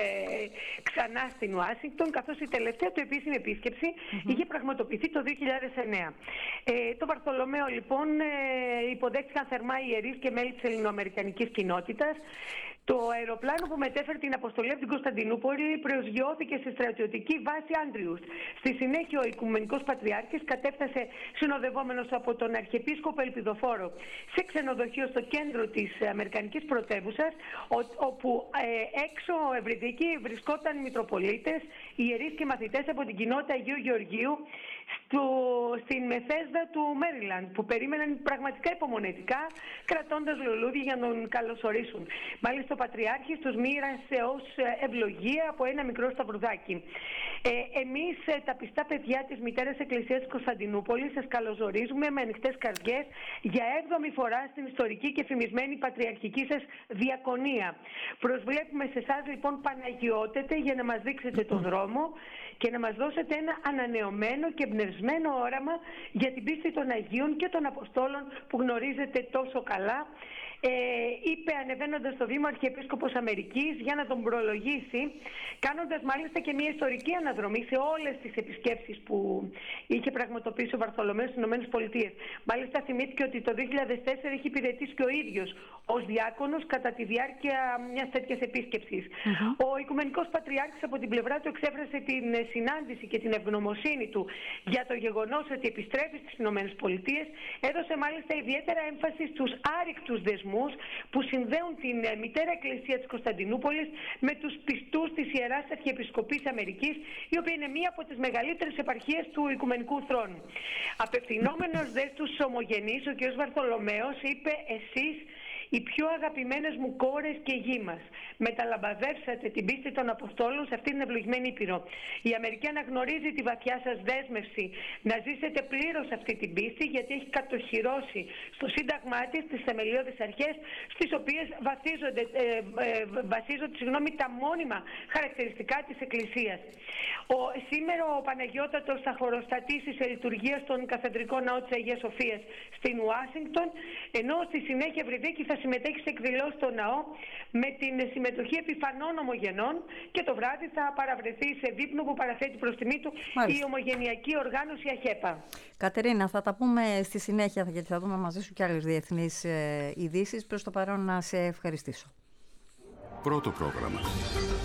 ξανά στην Ουάσιγκτον, καθώς η τελευταία του επίσημη επίσκεψη mm-hmm. είχε πραγματοποιηθεί το δύο χιλιάδες εννέα. Ε, το Βαρθολομαίο λοιπόν ε, υποδέχτηκαν θερμά οι ιερείς και μέλη της ελληνοαμερικανικής κοινότητας. Το αεροπλάνο που μετέφερε την αποστολή από την Κωνσταντινούπολη προσγειώθηκε στη στρατιωτική βάση Άντριους. Στη συνέχεια ο Οικουμενικός Πατριάρχης κατέφτασε συνοδευόμενος από τον Αρχιεπίσκοπο Ελπιδοφόρο σε ξενοδοχείο στο κέντρο της Αμερικανικής πρωτεύουσας, όπου ε, έξω Ευρυδίκη βρισκόταν οι Μητροπολίτες, οι ιερείς και μαθητές από την κοινότητα Αγίου Γεωργίου στο, στην Μεθέσδα του Μέριλαντ, που περίμεναν πραγματικά υπομονετικά, κρατώντας λουλούδια για να τον καλωσορίσουν. Μάλιστα ο Πατριάρχης τους μοίρασε ως ευλογία από ένα μικρό σταυρουδάκι. Ε, εμείς τα πιστά παιδιά της Μητέρας Εκκλησίας της Κωνσταντινούπολης σας καλωσορίζουμε με ανοιχτές καρδιές για έβδομη φορά στην ιστορική και φημισμένη πατριαρχική σας διακονία. Προσβλέπουμε σε εσάς λοιπόν, Παναγιώτετε, για να μας δείξετε τον δρόμο και να μας δώσετε ένα ανανεωμένο και εμπνευσμένο όραμα για την πίστη των Αγίων και των Αποστόλων που γνωρίζετε τόσο καλά. Ε, είπε ανεβαίνοντας στο βήμα ο Αρχιεπίσκοπος Αμερικής για να τον προλογίσει, κάνοντας μάλιστα και μια ιστορική αναδρομή σε όλες τις επισκέψεις που είχε πραγματοποιήσει ο Βαρθολομαίος στις ΗΠΑ. Μάλιστα θυμήθηκε ότι το δύο χιλιάδες τέσσερα είχε υπηρετήσει και ο ίδιος ως διάκονος κατά τη διάρκεια μιας τέτοιας επίσκεψης. Mm-hmm. Ο Οικουμενικός Πατριάρχης από την πλευρά του εξέφρασε την συνάντηση και την ευγνωμοσύνη του για το γεγονός ότι επιστρέφει στις ΗΠΑ. Έδωσε μάλιστα ιδιαίτερα έμφαση στους άρρηκτους δεσμούς που συνδέουν την Μητέρα Εκκλησία της Κωνσταντινούπολης με τους πιστούς της Ιεράς Αρχιεπισκοπής Αμερικής, η οποία είναι μία από τις μεγαλύτερες επαρχίες του Οικουμενικού Θρόνου. Απευθυνόμενος δε στους ομογενείς, ο κ. Βαρθολομαίος είπε: «Εσείς, οι πιο αγαπημένες μου κόρες και γη μας, μεταλαμπαδεύσατε την πίστη των Αποστόλων σε αυτήν την ευλογημένη Ήπειρο. Η Αμερική αναγνωρίζει τη βαθιά σας δέσμευση να ζήσετε πλήρως αυτή την πίστη, γιατί έχει κατοχυρώσει στο Σύνταγμά της τις θεμελιώδεις αρχές, στις οποίες βασίζονται, ε, ε, βασίζονται συγγνώμη, τα μόνιμα χαρακτηριστικά της Εκκλησίας». Ο, σήμερα ο Παναγιώτατος θα χωροστατήσει σε λειτουργία στον Καθεδρικό Ναό της Αγίας Σοφίας στην Ουάσιγκτον, ενώ στη συνέχεια Ευρυδίκη θα συμμετέχει σε εκδηλώσεις στο ναό με την συμμετοχή επιφανών ομογενών και το βράδυ θα παραβρεθεί σε δείπνο που παραθέτει προς τιμή του Μάλιστα. η ομογενειακή οργάνωση ΑΧΕΠΑ. Κατερίνα, θα τα πούμε στη συνέχεια, γιατί θα δούμε μαζί σου και άλλες διεθνείς ε, ειδήσεις. Προς το παρόν να σε ευχαριστήσω. Πρώτο πρόγραμμα.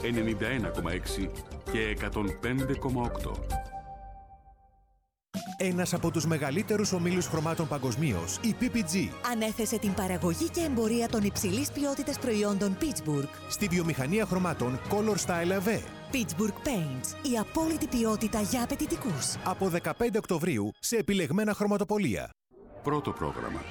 ενενήντα ένα κόμμα έξι και εκατόν πέντε κόμμα οκτώ. Ένας από τους μεγαλύτερους ομίλους χρωμάτων παγκοσμίως, η πι πι τζι, ανέθεσε την παραγωγή και εμπορία των υψηλής ποιότητας προϊόντων Pittsburgh στη βιομηχανία χρωμάτων Color Style Ave. Pittsburgh Paints, η απόλυτη ποιότητα για απαιτητικούς. Από δεκαπέντε Οκτωβρίου σε επιλεγμένα χρωματοπωλεία. Πρώτο πρόγραμμα.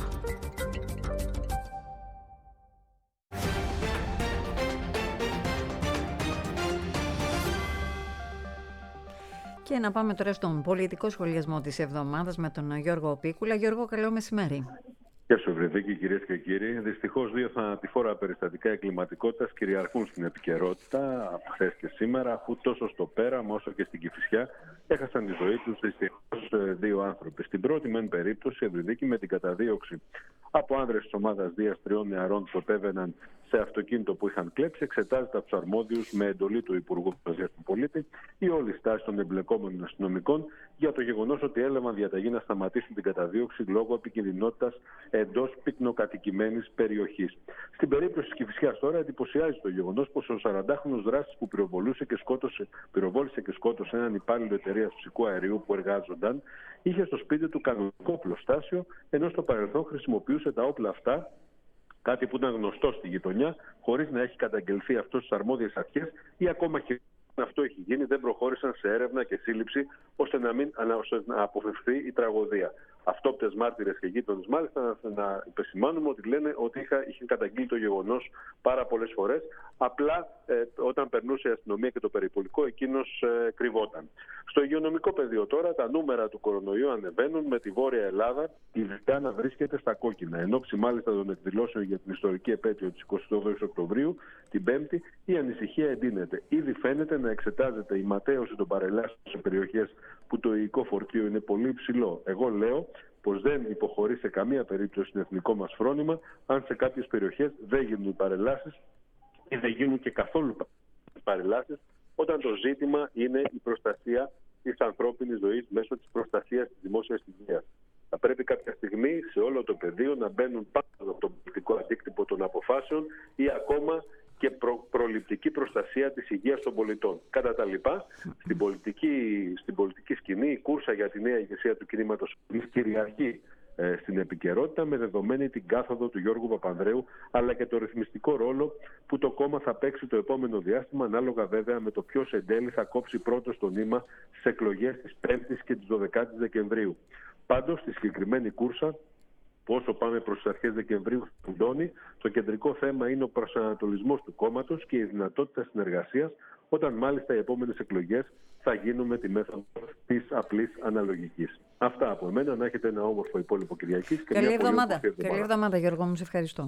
Και να πάμε τώρα στον πολιτικό σχολιασμό της εβδομάδας με τον Γιώργο Πίκουλα. Γιώργο, καλό μεσημέρι. Γεια σου, Ευρυδίκη, κυρίες και κύριοι. Δυστυχώς, δύο θανατηφόρα περιστατικά εγκληματικότητας κυριαρχούν στην επικαιρότητα από χθες και σήμερα, αφού τόσο στο Πέραμα όσο και στην Κηφισιά έχασαν τη ζωή τους δυστυχώς δύο άνθρωποι. Στην πρώτη μεν περίπτωση, Ευρυδίκη, με την καταδίωξη από άνδρες της ομάδας Δίας τριών νεαρών που επέβαιναν σε αυτοκίνητο που είχαν κλέψει, εξετάζεται από τους αρμόδιους με εντολή του Υπουργού Προστασίας του Πολίτη η όλη στάση των εμπλεκόμενων αστυνομικών για το γεγονός ότι έλαβαν διαταγή να σταματήσουν την καταδίωξη λόγω επικινδυνότητας εντός πυκνοκατοικημένης περιοχής. Στην περίπτωση της Κηφισιάς τώρα εντυπωσιάζει το γεγονός πως ο σαραντάχρονος δράστης που πυροβολούσε και σκότωσε, πυροβόλησε και σκότωσε έναν υπάλληλο εταιρείας φυσικού αερίου που εργάζονταν είχε στο σπίτι του κανονικό οπλοστάσιο, ενώ στο παρελθόν χρησιμοποιούσε τα όπλα αυτά, κάτι που ήταν γνωστό στη γειτονιά, χωρίς να έχει καταγγελθεί αυτό στις αρμόδιες αρχές ή ακόμα και αυτό έχει γίνει, δεν προχώρησαν σε έρευνα και σύλληψη ώστε να, μην, ώστε να αποφευθεί η τραγωδία. Αυτόπτες μάρτυρες και γείτονες, μάλιστα, να, να υπεσημάνουμε ότι λένε ότι είχα, είχε καταγγείλει το γεγονός πάρα πολλές φορές. Απλά ε, όταν περνούσε η αστυνομία και το περιπολικό, εκείνος ε, κρυβόταν. Στο υγειονομικό πεδίο τώρα, τα νούμερα του κορονοϊού ανεβαίνουν, με τη Βόρεια Ελλάδα ειδικά να βρίσκεται στα κόκκινα. Εν ώψη μάλιστα των εκδηλώσεων για την ιστορική επέτειο της εικοστή όγδοη Οκτωβρίου, την Πέμπτη, η ανησυχία εντείνεται. Ήδη φαίνεται να εξετάζεται η ματέωση των παρελάσεων σε περιοχές που το υλικό φορτίο είναι πολύ υψηλό. Εγώ λέω πως δεν υποχωρεί σε καμία περίπτωση στο εθνικό μας φρόνημα αν σε κάποιες περιοχές δεν γίνουν οι παρελάσεις ή δεν γίνουν και καθόλου παρελάσεις, όταν το ζήτημα είναι η προστασία της ανθρώπινης ζωής μέσω της προστασίας της δημόσιας υγείας. Θα πρέπει κάποια στιγμή σε όλο το πεδίο να μπαίνουν πάνω από τον πολιτικό αντίκτυπο των αποφάσεων ή ακόμα και προ, προληπτική προστασία της υγείας των πολιτών. Κατά τα λοιπά, στην πολιτική, στην πολιτική σκηνή η κούρσα για τη νέα ηγεσία του κινήματος κυριαρχεί ε, στην επικαιρότητα, με δεδομένη την κάθοδο του Γιώργου Παπανδρέου, αλλά και το ρυθμιστικό ρόλο που το κόμμα θα παίξει το επόμενο διάστημα, ανάλογα βέβαια με το ποιος εν τέλει θα κόψει πρώτο το νήμα στις εκλογές της πέμπτης και της δωδεκάτης Δεκεμβρίου. Πάντως, στη συγκεκριμένη κούρσα, όσο πάμε προς τις αρχές Δεκεμβρίου στον Τόνι, το κεντρικό θέμα είναι ο προσανατολισμός του κόμματος και η δυνατότητα συνεργασίας, όταν μάλιστα οι επόμενες εκλογές θα γίνουν με τη μέθοδο της απλής αναλογικής. Αυτά από εμένα. Να έχετε ένα όμορφο υπόλοιπο Κυριακής και καλή μια εβδομάδα. πολύ Καλή εβδομάδα, Γιώργο μου, σε ευχαριστώ.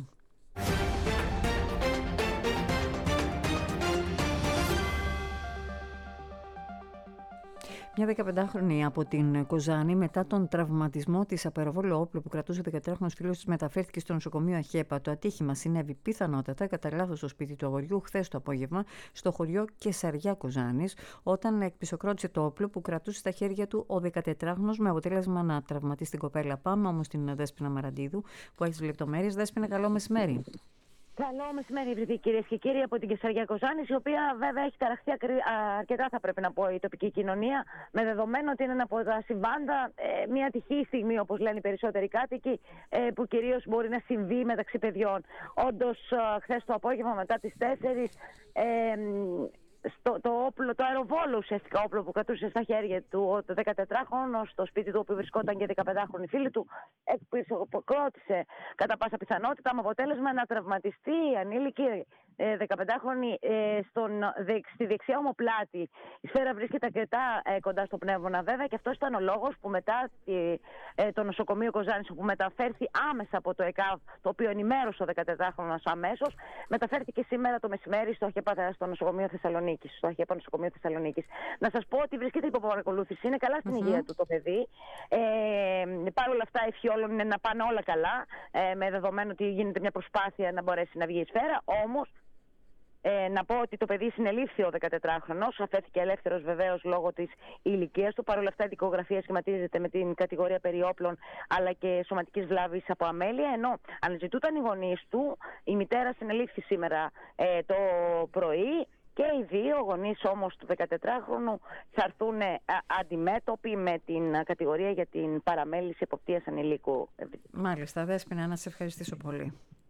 Μια δεκαπεντάχρονη από την Κοζάνη, μετά τον τραυματισμό της από αεροβόλο όπλο που κρατούσε ο δεκατετράχρονος φίλος της, μεταφέρθηκε στο νοσοκομείο Αχέπα. Το ατύχημα συνέβη πιθανότατα κατά λάθος στο σπίτι του αγοριού χθες το απόγευμα στο χωριό Κεσαριά Κοζάνης, όταν εκπισοκρότησε το όπλο που κρατούσε στα χέρια του ο δεκατετράχρονος, με αποτέλεσμα να τραυματίσει την κοπέλα. Πάμε όμως στην Δέσποινα Μαραντίδου που έχει τις λεπτομέρειες. Δέσποινα, καλό μεσημέρι. Καλό μεσημέρι, Ευρυδίκη, κυρίες και κύριοι, από την Κεσαριά Κοζάνης, η οποία βέβαια έχει ταραχθεί αρκετά, θα πρέπει να πω, η τοπική κοινωνία, με δεδομένο ότι είναι ένα από τα συμβάντα, ε, μια τυχή στιγμή, όπως λένε οι περισσότεροι κάτοικοι, ε, που κυρίως μπορεί να συμβεί μεταξύ παιδιών. Όντως, χθες το απόγευμα, μετά τις τέσσερις, ε, Στο, το, όπλο, το αεροβόλο ουσιαστικά όπλο που κρατούσε στα χέρια του ο δεκατετράχρονος στο σπίτι του, όπου βρισκόταν και δεκαπεντάχρονη φίλη του, εκπληκτικρότησε κατά πάσα πιθανότητα, με αποτέλεσμα να τραυματιστεί η ανήλικη ε, δεκαπεντάχρονη ε, στον, δε, στη δεξιά ομοπλάτη. Η σφαίρα βρίσκεται αρκετά ε, κοντά στο πνεύμονα βέβαια, και αυτό ήταν ο λόγος που μετά τη, ε, το νοσοκομείο Κοζάνης, όπου μεταφέρθη άμεσα από το ΕΚΑΒ, το οποίο ενημέρωσε ο δεκατετράχρονος αμέσως, μεταφέρθηκε σήμερα το μεσημέρι στο, στο νοσοκομείο Θεσσαλονίκη. Στο Αχέπα Νοσοκομείο Θεσσαλονίκης. Να σας πω ότι βρίσκεται υπό παρακολούθηση, είναι καλά στην mm-hmm. υγεία του το παιδί. Ε, Παρ' όλα αυτά, ευχή όλων είναι να πάνε όλα καλά, ε, με δεδομένο ότι γίνεται μια προσπάθεια να μπορέσει να βγει η σφαίρα. Όμως, ε, να πω ότι το παιδί συνελήφθη ο δεκατετράχρονος, αφέθηκε ελεύθερος βεβαίως λόγω της ηλικίας του. Παρ' όλα αυτά, η δικογραφία σχηματίζεται με την κατηγορία περιόπλων αλλά και σωματικής βλάβης από αμέλεια. Ενώ αναζητούταν οι γονείς του, η μητέρα συνελήφθη σήμερα ε, το πρωί. Και οι δύο γονείς όμως του δεκατετράχρονου θα έρθουν αντιμέτωποι με την κατηγορία για την παραμέληση εποπτείας ανηλίκου. Μάλιστα, Δέσποινα, να σε ευχαριστήσω πολύ.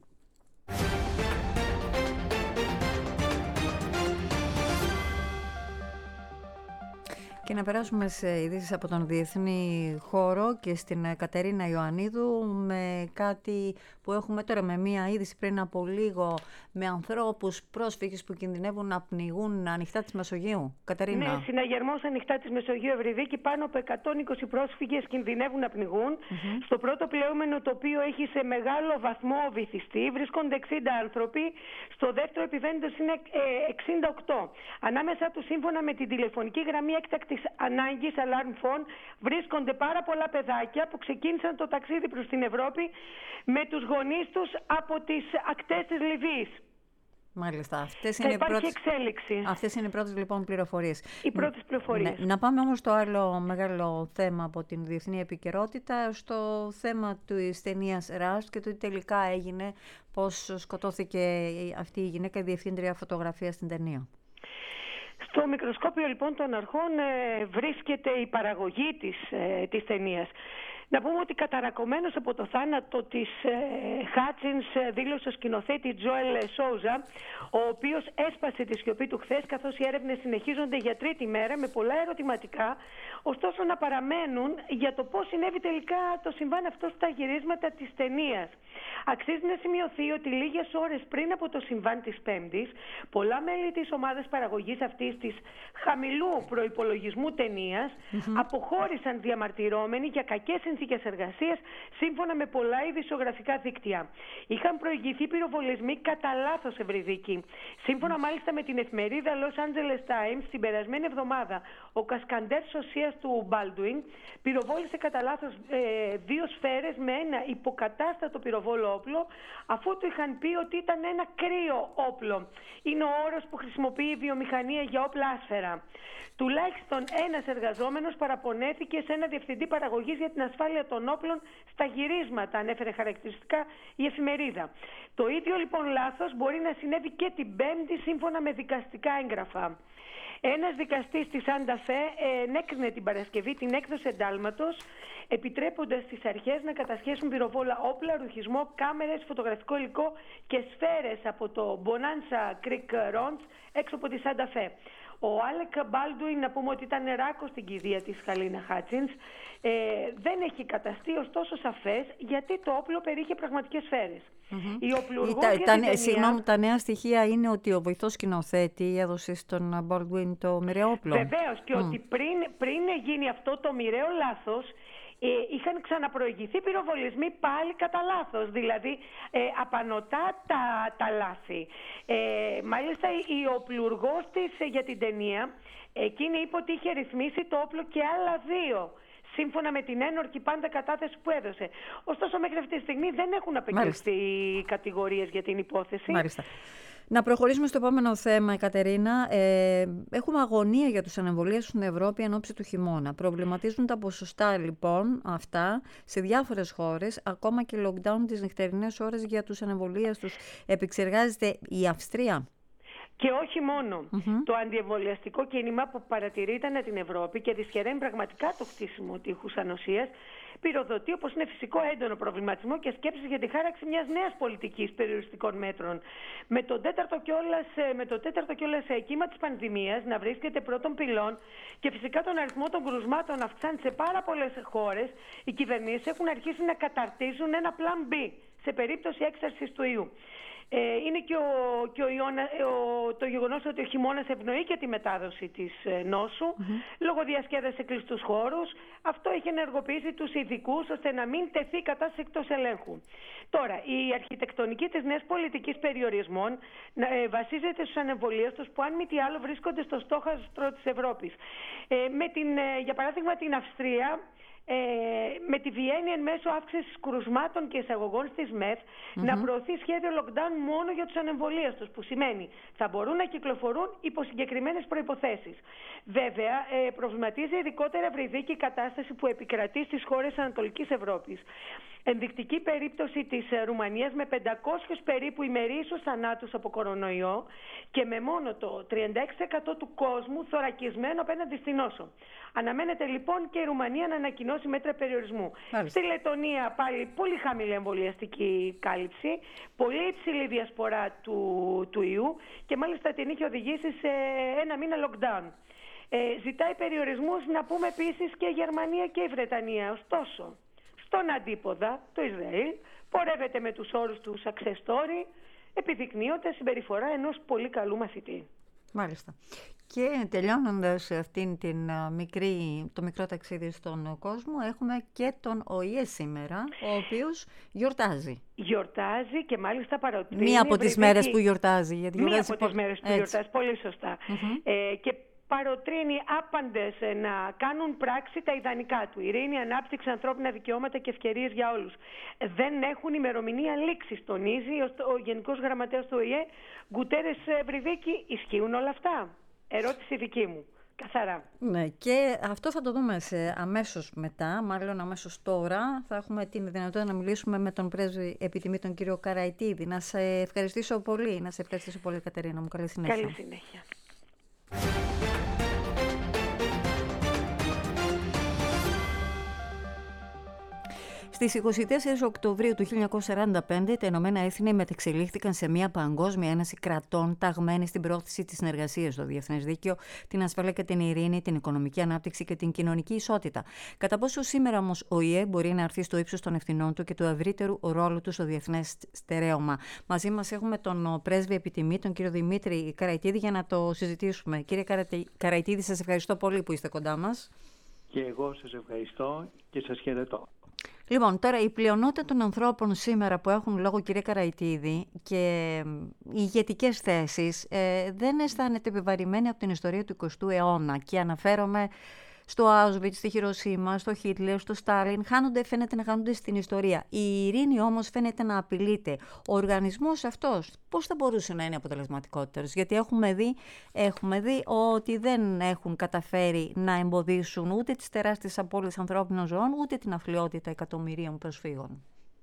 Και να περάσουμε σε ειδήσεις από τον διεθνή χώρο και στην Κατερίνα Ιωαννίδου με κάτι που έχουμε τώρα, με μία είδηση πριν από λίγο, με ανθρώπους πρόσφυγες που κινδυνεύουν να πνιγούν ανοιχτά της Μεσογείου. Κατερίνα. Ναι, συναγερμός ανοιχτά της Μεσογείου, Ευρυδίκη, πάνω από εκατόν είκοσι πρόσφυγες κινδυνεύουν να πνιγούν. Mm-hmm. Στο πρώτο πλεόμενο, το οποίο έχει σε μεγάλο βαθμό βυθιστεί, βρίσκονται εξήντα άνθρωποι. Στο δεύτερο επιβαίνοντος είναι εξήντα οκτώ. Ανάμεσα τους, σύμφωνα με την τηλεφωνική γραμμή έκτακτης ανάγκης Alarm Phone, βρίσκονται πάρα πολλά παιδάκια που ξεκίνησαν το ταξίδι προς την Ευρώπη με τους γονείς τους από τις ακτές της Λιβύης. Μάλιστα. Αυτές θα είναι υπάρχει πρώτες... εξέλιξη. Αυτές είναι οι πρώτες λοιπόν πληροφορίες. Οι πρώτες πληροφορίες. Ναι. Να πάμε όμως στο άλλο μεγάλο θέμα από την διεθνή επικαιρότητα, στο θέμα της ταινίας Rust και το τι τελικά έγινε, πώς σκοτώθηκε αυτή η γυναίκα, η διευθύντρια φωτογραφίας στην ταινία. Στο μικροσκόπιο λοιπόν των αρχών ε, βρίσκεται η παραγωγή της, ε, της ταινίας. Να πούμε ότι καταρακωμένος από το θάνατο της ε, Χάτσινς ε, δήλωσε ο σκηνοθέτη Τζόελ Σόουζα, ο οποίος έσπασε τη σιωπή του χθες, καθώς οι έρευνες συνεχίζονται για τρίτη μέρα με πολλά ερωτηματικά, ωστόσο να παραμένουν για το πώς συνέβη τελικά το συμβάν αυτό στα γυρίσματα της ταινίας. Αξίζει να σημειωθεί ότι λίγες ώρες πριν από το συμβάν της Πέμπτης, πολλά μέλη της ομάδας παραγωγής αυτής της χαμηλού προϋπολογισμού ταινίας mm-hmm. αποχώρησαν διαμαρτυρώμενοι για κακές συνθήκες εργασίας, σύμφωνα με πολλά ειδησιογραφικά δίκτυα. Είχαν προηγηθεί πυροβολισμοί κατά λάθος, Ευρυδίκη. Σύμφωνα μάλιστα με την εφημερίδα Los Angeles Times, την περασμένη εβδομάδα ο κασκαντέρ σωσίας του Baldwin πυροβόλησε κατά λάθος ε, δύο σφαίρες με ένα υποκατάστατο πυροβόλο όπλο, αφού του είχαν πει ότι ήταν ένα κρύο όπλο. Είναι ο όρος που χρησιμοποιεί η βιομηχανία για όπλα άσφαιρα. Τουλάχιστον ένας εργαζόμενος παραπονέθηκε σε ένα διευθυντή παραγωγής για την ασφάλεια των όπλων στα γυρίσματα, ανέφερε χαρακτηριστικά η εφημερίδα. Το ίδιο λοιπόν λάθος μπορεί να συνέβη και την Πέμπτη, σύμφωνα με δικαστικά έγγραφα. Ένας δικαστής της Σάντα Φε ενέκρινε την Παρασκευή την έκδοση εντάλματος, επιτρέποντας στις αρχές να κατασχέσουν πυροβόλα, όπλα, ρουχισμό, κάμερες, φωτογραφικό υλικό και σφαίρες από το Bonanza Creek Ranch έξω από τη Σάντα Φε. Ο Άλεκ Μπάλντουιν, να πούμε ότι ήταν νεράκος στην κηδεία της Χαλίνα Χάτσινς, ε, δεν έχει καταστεί ωστόσο σαφές γιατί το όπλο περιείχε πραγματικές σφαίρες. Mm-hmm. Η οπλουργός τα, για τα, την ταινία... Συγγνώμη, τα νέα στοιχεία είναι ότι ο βοηθός σκηνοθέτη έδωσε στον Μπάλντουιν το μοιραίο όπλο. Βεβαίως, και mm. ότι πριν, πριν γίνει αυτό το μοιραίο λάθος, Ε, είχαν ξαναπροηγηθεί πυροβολισμοί πάλι κατά λάθος, δηλαδή ε, απανωτά τα, τα λάθη. Ε, μάλιστα η οπλουργός της ε, για την ταινία, εκείνη είπε ότι είχε ρυθμίσει το όπλο και άλλα δύο, σύμφωνα με την ένορκη πάντα κατάθεση που έδωσε. Ωστόσο μέχρι αυτή τη στιγμή δεν έχουν απεκλειστεί οι κατηγορίες για την υπόθεση. Μάλιστα. Να προχωρήσουμε στο επόμενο θέμα, Κατερίνα. Ε, έχουμε αγωνία για τους ανεμβολίασους στην Ευρώπη εν ώψη του χειμώνα. Προβληματίζουν τα ποσοστά λοιπόν αυτά σε διάφορες χώρες, ακόμα και lockdown τις νυχτερινές ώρες για τους ανεμβολίαστους. Επεξεργάζεται η Αυστρία. Και όχι μόνο. Mm-hmm. Το αντιεμβολιαστικό κίνημα που παρατηρείται ανά την Ευρώπη και δυσχεραίνει πραγματικά το χτίσιμο τείχους ανοσίας, πυροδοτεί, όπως είναι φυσικό, έντονο προβληματισμό και σκέψεις για τη χάραξη μιας νέας πολιτικής περιοριστικών μέτρων. Με το τέταρτο κιόλας, με το τέταρτο κιόλας κύμα της πανδημίας να βρίσκεται πρώτων πυλών και φυσικά τον αριθμό των κρουσμάτων να αυξάνει σε πάρα πολλές χώρες, οι κυβερνήσεις έχουν αρχίσει να καταρτίζουν ένα πλάν B σε περίπτωση έξαρσης του ιού. Ε, είναι και, ο, και ο Ιώνα, ο, το γεγονός ότι ο χειμώνας ευνοεί και τη μετάδοση της ε, νόσου mm-hmm. λόγω διασκέδασης σε κλειστούς χώρους. Αυτό έχει ενεργοποιήσει τους ειδικούς ώστε να μην τεθεί η κατάσταση εκτός ελέγχου. Τώρα, η αρχιτεκτονική της νέας πολιτικής περιορισμών ε, βασίζεται στους ανεμβολίαστους που, αν μη τι άλλο, βρίσκονται στο στόχαστρο της Ευρώπης. Ε, με την, ε, για παράδειγμα, την Αυστρία. Ε, με τη Βιέννη εν μέσω αύξησης κρουσμάτων και εισαγωγών στις ΜΕΘ mm-hmm. να προωθεί σχέδιο lockdown μόνο για τους ανεμβολίαστους, που σημαίνει θα μπορούν να κυκλοφορούν υπό συγκεκριμένες προϋποθέσεις. Βέβαια, ε, προβληματίζει ειδικότερα, Ευρυδίκη, η κατάσταση που επικρατεί στις χώρες Ανατολικής Ευρώπης. Ενδεικτική περίπτωση της Ρουμανίας με πεντακόσιους περίπου ημερήσιους θανάτους από κορονοϊό και με μόνο το τριάντα έξι τοις εκατό του κόσμου θωρακισμένο απέναντι στην νόσο. Αναμένεται λοιπόν και η Ρουμανία να ανακοινώσει μέτρα περιορισμού. Μάλιστα. Στη Λετωνία πάλι πολύ χαμηλή εμβολιαστική κάλυψη, πολύ υψηλή διασπορά του, του ιού και μάλιστα την είχε οδηγήσει σε ένα μήνα lockdown. Ε, ζητάει περιορισμούς, να πούμε επίσης, και η Γερμανία και η Βρετανία. Ωστόσο, στον αντίποδα, το Ισραήλ πορεύεται με τους όρους του success story, επιδεικνύοντας συμπεριφορά ενός πολύ καλού μαθητή. Μάλιστα. Και τελειώνοντας αυτήν την μικρή, το μικρό ταξίδι στον κόσμο, έχουμε και τον Ο Η Ε σήμερα, ο οποίος γιορτάζει. Γιορτάζει και μάλιστα παροτρύνει... Μία από τις μέρες που γιορτάζει. Γιατί Μία από τις μέρες που γιορτάζει, πολύ σωστά. Mm-hmm. Ε, και παροτρύνει άπαντες να κάνουν πράξη τα ιδανικά του. Ειρήνη, ανάπτυξη, ανθρώπινα δικαιώματα και ευκαιρίες για όλους. Δεν έχουν ημερομηνία λήξης, τονίζει ο Γενικός Γραμματέας του Ο Η Ε, Γκουτέρες Ευρυδίκη. Ισχύουν όλα αυτά? Ερώτηση δική μου. Καθαρά. Ναι, και αυτό θα το δούμε σε αμέσως μετά, μάλλον αμέσως τώρα. Θα έχουμε την δυνατότητα να μιλήσουμε με τον πρέσβη επιτιμή, τον κύριο Καραϊτίδη. Να σε ευχαριστήσω πολύ, να σε ευχαριστήσω πολύ, Κατερίνα μου. Καλή συνέχεια. Καλή συνέχεια. Στις είκοσι τέσσερις Οκτωβρίου του χίλια εννιακόσια σαράντα πέντε τα Ηνωμένα Έθνη μετεξελίχθηκαν σε μια παγκόσμια ένωση κρατών ταγμένη στην πρόθεση της συνεργασίας στο διεθνές δίκαιο, την ασφάλεια και την ειρήνη, την οικονομική ανάπτυξη και την κοινωνική ισότητα. Κατά πόσο σήμερα όμως ο Η Ε μπορεί να έρθει στο ύψος των ευθυνών του και του ευρύτερου ρόλου του στο διεθνές στερέωμα? Μαζί μας έχουμε τον πρέσβη επιτιμή, τον κύριο Δημήτρη Καραϊτίδη, για να το συζητήσουμε. Κύριε Καραϊτίδη, σας ευχαριστώ πολύ που είστε κοντά μας. Και εγώ σας ευχαριστώ και σας χαιρετώ. Λοιπόν, τώρα η πλειονότητα των ανθρώπων σήμερα που έχουν λόγο, κύριε Καραϊτίδη, και οι ηγετικές θέσεις ε, δεν αισθάνεται επιβαρημένοι από την ιστορία του εικοστού αιώνα, και αναφέρομαι στο Auschwitz, στη Χιροσίμα, στο Χίτλερ, στο Στάλιν. Χάνονται, φαίνεται να χάνονται στην ιστορία. Η ειρήνη όμως φαίνεται να απειλείται. Ο οργανισμός αυτός πώς θα μπορούσε να είναι αποτελεσματικότερος? Γιατί έχουμε δει, έχουμε δει ότι δεν έχουν καταφέρει να εμποδίσουν ούτε τις τεράστιες απώλειες ανθρώπινων ζωών, ούτε την αφλιότητα εκατομμυρίων προσφύγων.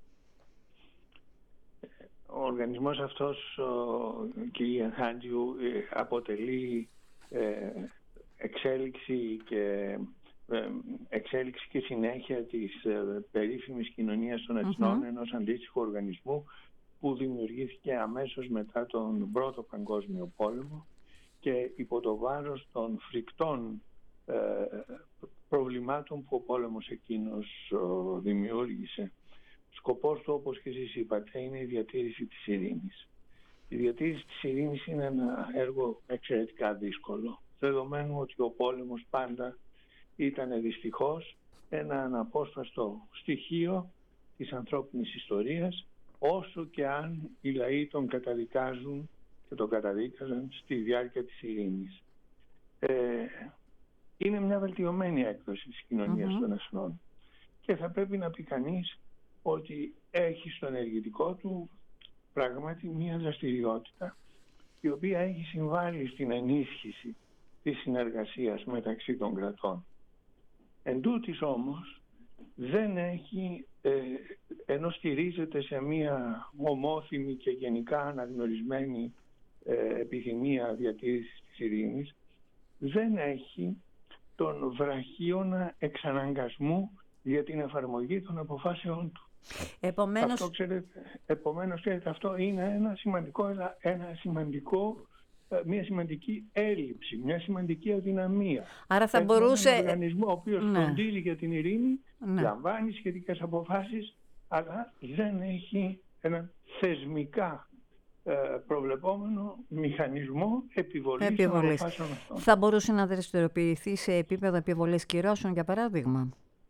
Ο οργανισμός αυτός, κυρία Χάντζιου, αποτελεί ε, εξέλιξη και, ε, εξέλιξη και συνέχεια της ε, περίφημης κοινωνίας των εθνών, mm-hmm. ενός αντίστοιχου οργανισμού που δημιουργήθηκε αμέσως μετά τον Πρώτο Παγκόσμιο Πόλεμο και υπό το βάρος των φρικτών ε, προβλημάτων που ο πόλεμος εκείνος ε, δημιούργησε. Σκοπός του, όπως και εσείς είπατε, είναι η διατήρηση της ειρήνης. Η διατήρηση της ειρήνης είναι ένα έργο εξαιρετικά δύσκολο, δεδομένου ότι ο πόλεμος πάντα ήταν δυστυχώς ένα αναπόσπαστο στοιχείο της ανθρώπινης ιστορίας, όσο και αν οι λαοί τον καταδικάζουν και τον καταδίκαζαν στη διάρκεια της ειρήνης. Ε, είναι μια βελτιωμένη έκδοση της κοινωνίας mm-hmm. των εθνών και θα πρέπει να πει κανείς ότι έχει στο ενεργητικό του πράγματι μια δραστηριότητα η οποία έχει συμβάλει στην ενίσχυση της συνεργασίας μεταξύ των κρατών. Εν τούτης όμως δεν έχει, ε, ενώ στηρίζεται σε μια ομόθυμη και γενικά αναγνωρισμένη ε, επιθυμία διατήρησης της ειρήνης, δεν έχει τον βραχίωνα εξαναγκασμού για την εφαρμογή των αποφάσεών του. Επομένως, αυτό, ξέρετε, επομένως, ξέρετε, αυτό είναι ένα σημαντικό, ένα σημαντικό, μια σημαντική έλλειψη, μια σημαντική αδυναμία. Άρα θα Έχουμε μπορούσε... έναν οργανισμό ο οποίος ναι. φροντίζει για την ειρήνη, ναι. λαμβάνει σχετικές αποφάσεις, αλλά δεν έχει ένα θεσμικά ε, προβλεπόμενο μηχανισμό επιβολής, επιβολής των αποφάσεων αυτών. Θα μπορούσε να δραστηριοποιηθεί σε επίπεδο επιβολής κυρώσεων, για παράδειγμα?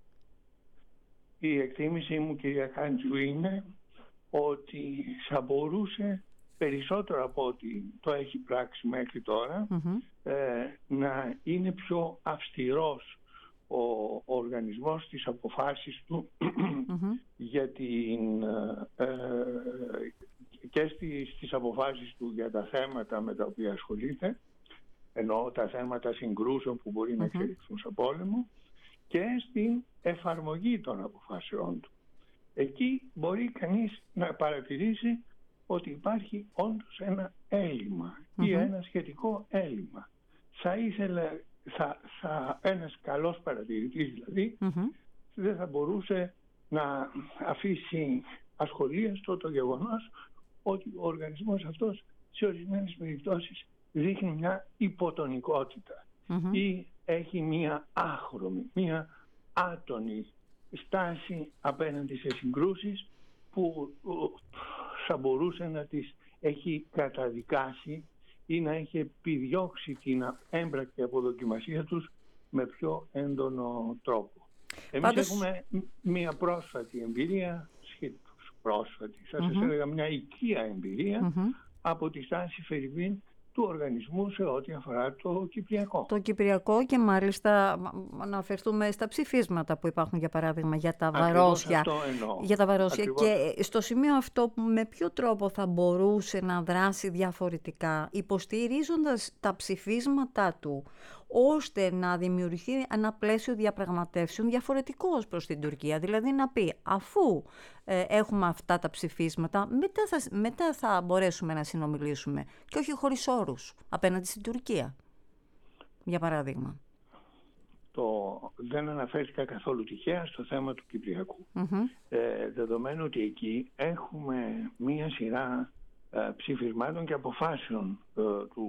Η εκτίμησή μου, κυρία Χάντζου, είναι ότι θα μπορούσε περισσότερο από ό,τι το έχει πράξει μέχρι τώρα mm-hmm. ε, να είναι πιο αυστηρός ο, ο οργανισμός στις αποφάσεις του mm-hmm. για την, ε, και στις, στις αποφάσεις του για τα θέματα με τα οποία ασχολείται, ενώ τα θέματα συγκρούσεων που μπορεί mm-hmm. να εξελιχθούν σε πόλεμο, και στην εφαρμογή των αποφάσεών του. εκεί μπορεί κανείς να παρατηρήσει ότι υπάρχει όντως ένα έλλειμμα mm-hmm. ή ένα σχετικό έλλειμμα. Θα ήθελε, θα, θα, ένας καλός παρατηρητής δηλαδή, mm-hmm. δεν θα μπορούσε να αφήσει ασχολίαστο το γεγονός ότι ο οργανισμός αυτός σε ορισμένες περιπτώσεις δείχνει μια υποτονικότητα mm-hmm. ή έχει μια άχρωμη, μια άτονη στάση απέναντι σε συγκρούσεις που θα μπορούσε να τις έχει καταδικάσει ή να έχει επιδιώξει την έμπρακτη αποδοκιμασία τους με πιο έντονο τρόπο. Εμείς Πάντως... έχουμε μια πρόσφατη εμπειρία, σχετικώς πρόσφατη, θα σας mm-hmm. έλεγα μια οικία εμπειρία mm-hmm. από τη στάση φερειπίν του οργανισμού σε ό,τι αφορά το Κυπριακό. Το Κυπριακό και μάλιστα να αναφερθούμε στα ψηφίσματα που υπάρχουν για παράδειγμα για τα βαρόσια. Για τα βαρόσια και στο σημείο αυτό με ποιο τρόπο θα μπορούσε να δράσει διαφορετικά υποστηρίζοντας τα ψηφίσματά του ώστε να δημιουργηθεί ένα πλαίσιο διαπραγματεύσεων διαφορετικό ως προς την Τουρκία. Δηλαδή να πει αφού ε, έχουμε αυτά τα ψηφίσματα μετά θα, μετά θα μπορέσουμε να συνομιλήσουμε και όχι χωρίς όρους απέναντι στην Τουρκία, για παράδειγμα. Το, δεν αναφέρθηκα καθόλου τυχαία στο θέμα του Κυπριακού. Mm-hmm. Ε, δεδομένου ότι εκεί έχουμε μία σειρά ψηφισμάτων και αποφάσεων ε, του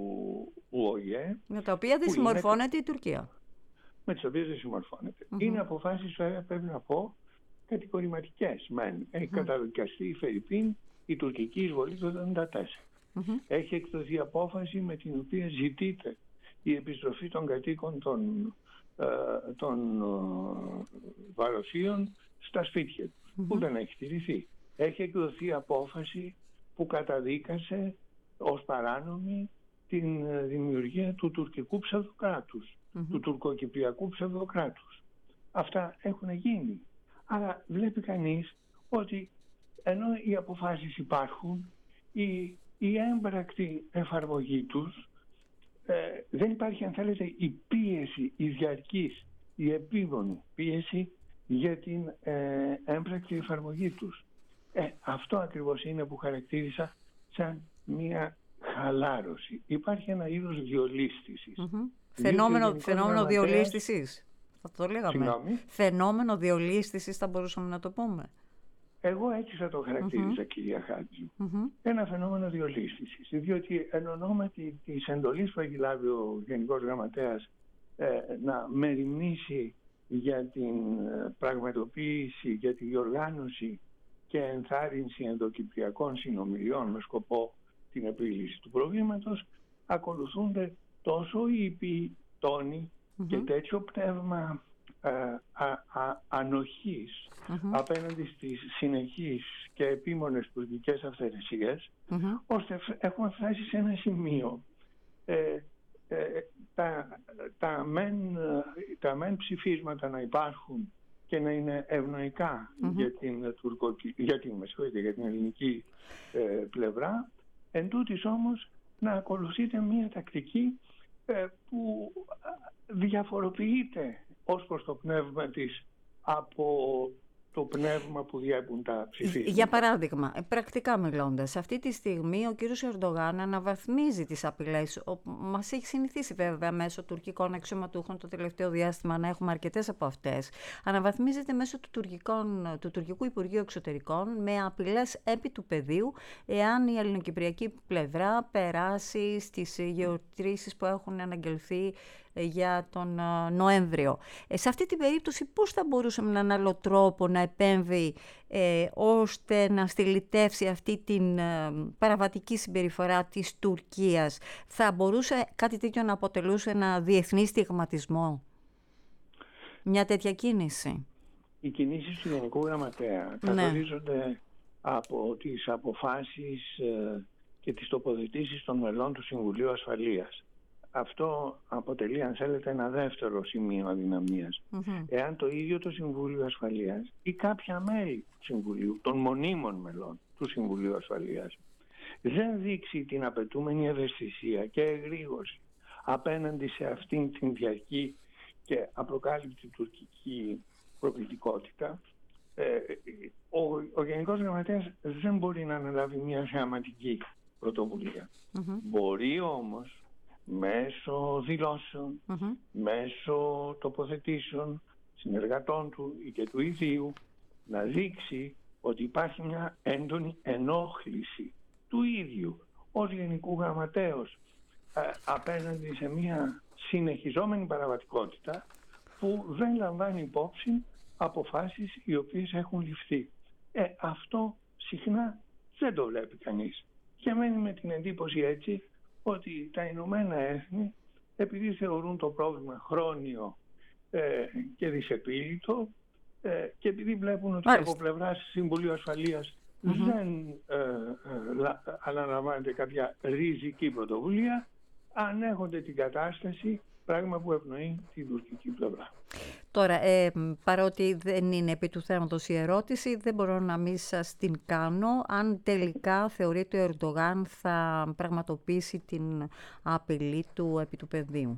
Ο Η Ε με τα οποία δεν συμμορφώνεται είναι... η Τουρκία. Με τις οποίες δεν συμμορφώνεται. Mm-hmm. Είναι αποφάσεις, πρέπει να πω, κατηγορηματικές. Μεν. Έχει mm-hmm. καταδικαστεί η Φερρυπίν η τουρκική εισβολή του εβδομήντα τέσσερα. Mm-hmm. Έχει εκδοθεί απόφαση με την οποία ζητείται η επιστροφή των κατοίκων των, ε, των ε, Βαροσίων στα σπίτια τους, mm-hmm. που δεν έχει τηρηθεί. Έχει εκδοθεί απόφαση που καταδίκασε ως παράνομη την δημιουργία του τουρκικού ψευδοκράτους, mm-hmm. του τουρκοκυπριακού ψευδοκράτους. Αυτά έχουν γίνει. Άρα βλέπει κανείς ότι ενώ οι αποφάσεις υπάρχουν, η, η έμπρακτη εφαρμογή τους ε, δεν υπάρχει, αν θέλετε, η πίεση, η διαρκής, η επίγονη πίεση για την ε, έμπρακτη εφαρμογή τους. Ε, αυτό ακριβώς είναι που χαρακτήρισα σαν μια χαλάρωση. Υπάρχει ένα είδος διολίσθησης. Mm-hmm. Φαινόμενο, φαινόμενο διολίσθησης. Θα το λέγαμε. Συγγνώμη. Φαινόμενο διολίσθησης θα μπορούσαμε να το πούμε. Εγώ έτσι θα το χαρακτήριζα, mm-hmm. κυρία Χάτζη. Mm-hmm. Ένα φαινόμενο διολίσθησης. Διότι εν ονόματι της εντολής που έχει λάβει ο Γενικός Γραμματέας ε, να μεριμνήσει για την πραγματοποίηση, για τη διοργάνωση και ενθάρρυνση ενδοκυπριακών συνομιλιών με σκοπό την επίλυση του προβλήματος, ακολουθούνται τόσο ήπιοι τόνοι mm-hmm. και τέτοιο πνεύμα α, α, α, ανοχής mm-hmm. απέναντι στις συνεχείς και επίμονες τουρκικές αυθαιρεσίες, mm-hmm. ώστε έχουμε φτάσει σε ένα σημείο ε, ε, τα, τα, μεν, τα μεν ψηφίσματα να υπάρχουν και να είναι ευνοϊκά mm-hmm. για, την τουρκο, για, την, για την ελληνική ε, πλευρά, εν τούτης όμως να ακολουθείται μια τακτική ε, που διαφοροποιείται ως προς το πνεύμα της από το πνεύμα που διέπουν τα ψηφίσματα. Για παράδειγμα, πρακτικά μιλώντας, αυτή τη στιγμή ο κύριος Ερντογάν αναβαθμίζει τις απειλές. Μας έχει συνηθίσει βέβαια μέσω τουρκικών αξιωματούχων το τελευταίο διάστημα να έχουμε αρκετές από αυτές. Αναβαθμίζεται μέσω του, του τουρκικού Υπουργείου Εξωτερικών με απειλές επί του πεδίου εάν η ελληνοκυπριακή πλευρά περάσει στις γεωτρήσεις που έχουν αναγγελθεί για τον Νοέμβριο. Ε, σε αυτή την περίπτωση πώς θα μπορούσαμε με έναν άλλο τρόπο να επέμβει ε, ώστε να στυλιτεύσει αυτή την ε, παραβατική συμπεριφορά της Τουρκίας? Θα μπορούσε κάτι τέτοιο να αποτελούσε ένα διεθνή στιγματισμό, μια τέτοια κίνηση? Οι κινήσεις του Γενικού Γραμματέα καθορίζονται ναι. από τις αποφάσεις ε, και τις τοποθετήσεις των μελών του Συμβουλίου Ασφαλείας. Αυτό αποτελεί, αν θέλετε, ένα δεύτερο σημείο αδυναμίας. Mm-hmm. Εάν το ίδιο το Συμβούλιο Ασφαλείας ή κάποια μέλη του Συμβουλίου, των μονίμων μελών του Συμβουλίου Ασφαλείας, δεν δείξει την απαιτούμενη ευαισθησία και εγρήγορση απέναντι σε αυτήν την διαρκή και απροκάλυπτη τουρκική προκλητικότητα, Ε, ο, ο Γενικός Γραμματέας δεν μπορεί να αναλάβει μια θεαματική πρωτοβουλία. Mm-hmm. Μπορεί όμως μέσω δηλώσεων, mm-hmm. μέσω τοποθετήσεων συνεργατών του ή και του ιδίου να δείξει ότι υπάρχει μια έντονη ενόχληση του ίδιου ως Γενικού Γραμματέως ε, απέναντι σε μια συνεχιζόμενη παραβατικότητα που δεν λαμβάνει υπόψη αποφάσεις οι οποίες έχουν ληφθεί. Ε, αυτό συχνά δεν το βλέπει κανείς. Και μένει με την εντύπωση έτσι ότι τα Ηνωμένα Έθνη, επειδή θεωρούν το πρόβλημα χρόνιο ε, και δυσεπίλητο ε, και επειδή βλέπουν ότι Μάλιστα. από πλευράς Συμβουλίου Ασφαλείας mm-hmm. δεν ε, ε, αναλαμβάνεται κάποια ριζική πρωτοβουλία, ανέχονται την κατάσταση, πράγμα που ευνοεί την τουρκική πλευρά. Τώρα, ε, παρότι δεν είναι επί του θέματος η ερώτηση, δεν μπορώ να μην σας την κάνω. Αν τελικά θεωρείται ο Ερντογάν θα πραγματοποιήσει την απειλή του επί του πεδίου.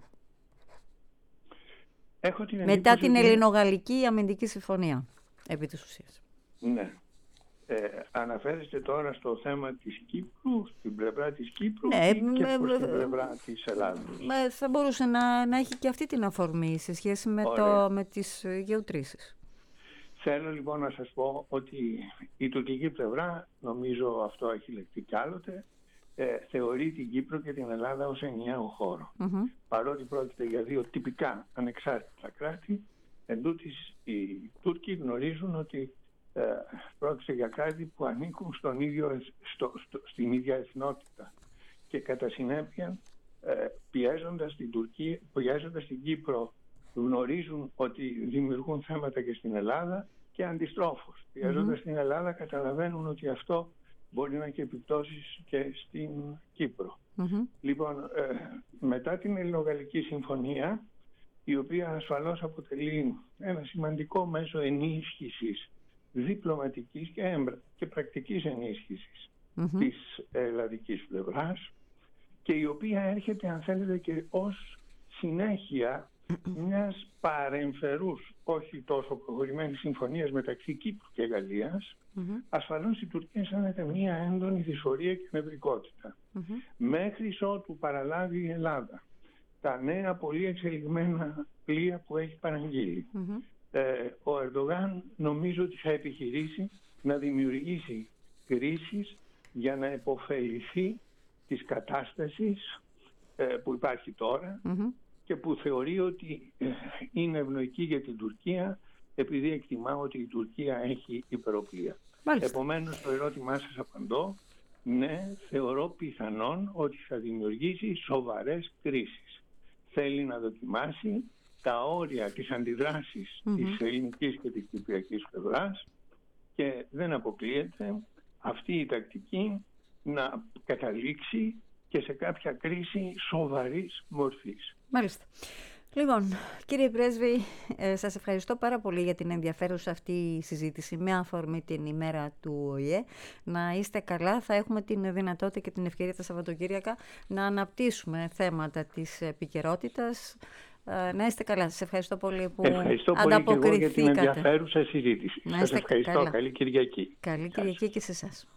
Έχω την Μετά την ότι... Ελληνογαλλική αμυντική συμφωνία, επί της ουσίας. Ναι. Ε, αναφέρεστε τώρα στο θέμα της Κύπρου, στην πλευρά της Κύπρου ναι, ή και με, προς την πλευρά της Ελλάδας. Με, θα μπορούσε να, να έχει και αυτή την αφορμή σε σχέση με, το, με τις γεωτρήσεις. Θέλω λοιπόν να σας πω ότι η τουρκική πλευρά, νομίζω αυτό έχει λεχθεί κι άλλοτε, ε, θεωρεί την Κύπρο και την Ελλάδα ως ενιαίο χώρο. Mm-hmm. Παρότι πρόκειται για δύο τυπικά ανεξάρτητα κράτη, εντούτοις οι Τούρκοι γνωρίζουν ότι Ε, πρόκειται για κράτη που ανήκουν στον ίδιο, στο, στο, στην ίδια εθνότητα και κατά συνέπεια ε, πιέζοντας την Τουρκία, πιέζοντας την Κύπρο γνωρίζουν ότι δημιουργούν θέματα και στην Ελλάδα και αντιστρόφως. Πιέζοντας mm-hmm. την Ελλάδα καταλαβαίνουν ότι αυτό μπορεί να έχει επιπτώσεις και στην Κύπρο. Mm-hmm. Λοιπόν, ε, μετά την Ελληνογαλλική Συμφωνία, η οποία ασφαλώς αποτελεί ένα σημαντικό μέσο ενίσχυσης διπλωματικής και, έμπρα, και πρακτικής ενίσχυσης mm-hmm. της ελλαδικής πλευράς και η οποία έρχεται, αν θέλετε, και ως συνέχεια μιας παρεμφερούς, όχι τόσο προχωρημένης συμφωνίας μεταξύ Κύπρου και Γαλλίας. Mm-hmm. Ασφαλώς η Τουρκία αισθάνεται μια έντονη δυσφορία και νευρικότητα. Mm-hmm. Μέχρι ότου παραλάβει η Ελλάδα τα νέα πολύ εξελιγμένα πλοία που έχει παραγγείλει. Mm-hmm. Ε, ο Ερντογάν νομίζω ότι θα επιχειρήσει να δημιουργήσει κρίσεις για να επωφεληθεί της κατάστασης ε, που υπάρχει τώρα mm-hmm. και που θεωρεί ότι ε, είναι ευνοϊκή για την Τουρκία επειδή εκτιμά ότι η Τουρκία έχει υπεροπλία. Επομένως, το ερώτημά σας απαντώ, ναι, θεωρώ πιθανόν ότι θα δημιουργήσει σοβαρές κρίσεις. Θέλει να δοκιμάσει τα όρια της αντιδράσης mm-hmm. της ελληνικής και της κυπριακής πλευράς και δεν αποκλείεται αυτή η τακτική να καταλήξει και σε κάποια κρίση σοβαρής μορφής. Μάλιστα. Λοιπόν, κύριε Πρέσβη, ε, σας ευχαριστώ πάρα πολύ για την ενδιαφέρουσα αυτή συζήτηση με αφορμή την ημέρα του Ο Η Ε. Να είστε καλά, θα έχουμε την δυνατότητα και την ευκαιρία τα Σαββατοκύριακα να αναπτύσσουμε θέματα της επικαιρότητας. Να είστε καλά. Σας ευχαριστώ πολύ που ευχαριστώ πολύ και εγώ για την ενδιαφέρουσα συζήτηση. Να σας ευχαριστώ. Καλά. Καλή Κυριακή. Καλή Κυριακή και σε εσάς.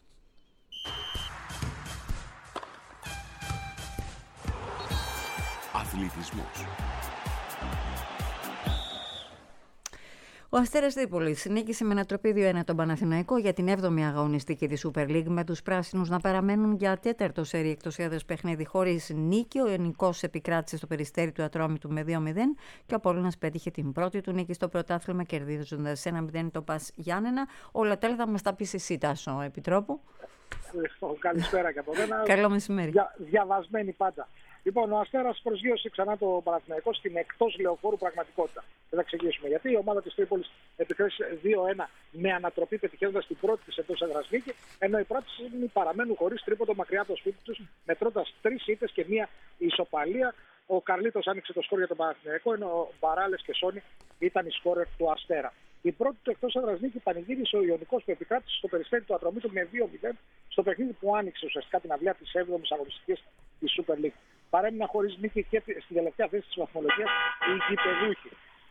Αθλητισμός. Ο Αστέρας Τρίπολης νίκησε με ανατροπή δύο ένα τον Παναθηναϊκό για την έβδομη αγωνιστική της Super League, με τους πράσινους να παραμένουν για τέταρτο σερί εκτός έδρας παιχνίδι χωρίς νίκη. Ο Ιωνικός επικράτησε στο Περιστέρι του Ατρόμητου με δύο μηδέν και ο Απόλλωνας πέτυχε την πρώτη του νίκη στο πρωτάθλημα κερδίζοντας ένα μηδέν το Πας Γιάννενα. Ο Λατέλ θα μας τα πεις εσύ, Τάσο Επιτρόπου. Καλησπέρα και από μένα. Καλό μεσημέρι. Δια, διαβασμένη πάντα. Λοιπόν, ο Αστέρας προσγείωσε ξανά το Παναθηναϊκό στην εκτός λεωφόρου πραγματικότητα. Δεν θα εξηγήσουμε γιατί. Η ομάδα της Τρίπολης επικράτησε δύο ένα με ανατροπή, πετυχαίνοντας την πρώτη της εντός έδρας νίκη, ενώ οι πράσινοι παραμένουν χωρίς τρίποντο μακριά από το σπίτι τους, μετρώντας τρεις ήττες και μία ισοπαλία. Ο Καρλίτος άνοιξε το σκορ για τον Παναθηναϊκό, ενώ ο Μπαράλες και Σόνι ήταν οι σκόρερ του Αστέρα. Η πρώτη του εκτός έδρας νίκη πανηγύρισε ο Ιωνικός που επικράτησε στο Περιστέρι του Ατρομήτου με δύο μηδέν στο παιχνίδι που άνοιξε ουσιαστικά την αυλαία της έβδομης αγωνιστικής της Super League. Παρέμειναν χωρίς νίκη και στην τελευταία θέση της βαθμολογίας οι γηπεδούχοι.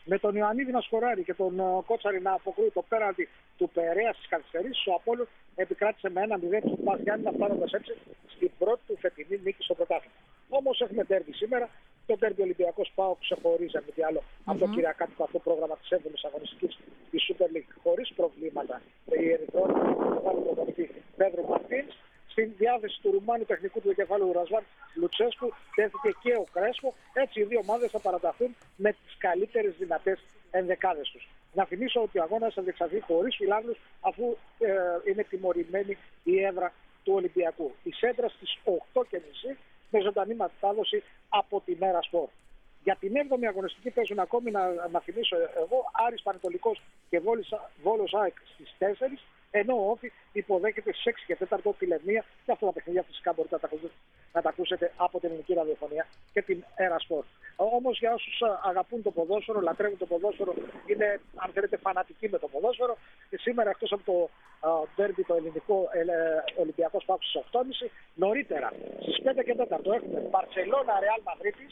Με τον Ιωαννίδη να σκοράρει και τον Κότσαρη να αποκρούει το πέναλτι του Περέα στις καθυστερήσεις, ο Απόλλων επικράτησε με ένα μηδέν του Παθιάννη, φτάνοντας έτσι στην πρώτη του φετινή νίκη στο πρωτάθλημα. Όμως έχουμε ντέρμπι σήμερα. Το ντέρμπι Ολυμπιακός ΠΑΟΚ ξεχωρίζει αν μη τι άλλο mm-hmm. από το κυριακάτικο αυτό πρόγραμμα της έβδομης αγωνιστικής της Super League χωρίς προβλήματα. Η Ερυθρόνη, το μεγάλο προπονητή Πέδρο Μαρτίνς. Στην διάθεση του Ρουμάνου τεχνικού του δικεφάλου Ρασβάν Λουτσέσκου τέθηκε και ο Κρέσπο. Έτσι οι δύο ομάδες θα παραταχθούν με τις καλύτερες δυνατές ενδεκάδες τους. Να θυμίσω ότι ο αγώνας θα διεξαχθεί χωρίς φιλάθλους, αφού ε, είναι τιμωρημένη η έδρα του Ολυμπιακού. Η Σέντρα στις οκτώ και μισή με ζωντανή μετάδοση από τη Μέρα Σπορ. Για την έβδομη αγωνιστική παίζουν ακόμη, να, να θυμίσω εγώ, Άρης Πανετολικός και Βόλος ΑΕΚ στις τέσσερις, ενώ ο Όφη υποδέχεται στις έξι και τέταρτο τη Λεμία, και αυτά τα παιχνίδια φυσικά μπορείτε να τα, να τα ακούσετε από την ελληνική ραδιοφωνία και την Έρα Σπορ. Όμως για όσους αγαπούν το ποδόσφαιρο, λατρεύουν το ποδόσφαιρο, είναι αν θέλετε φανατικοί με το ποδόσφαιρο, και σήμερα εκτός από το ντέρμπι το ελληνικό ε, Ολυμπιακός ΠΑΟΚ στις οκτώ και μισή, νωρίτερα στις πέντε και τέταρτο έχουμε Μπαρσελόνα Ρεάλ Μαδρίτης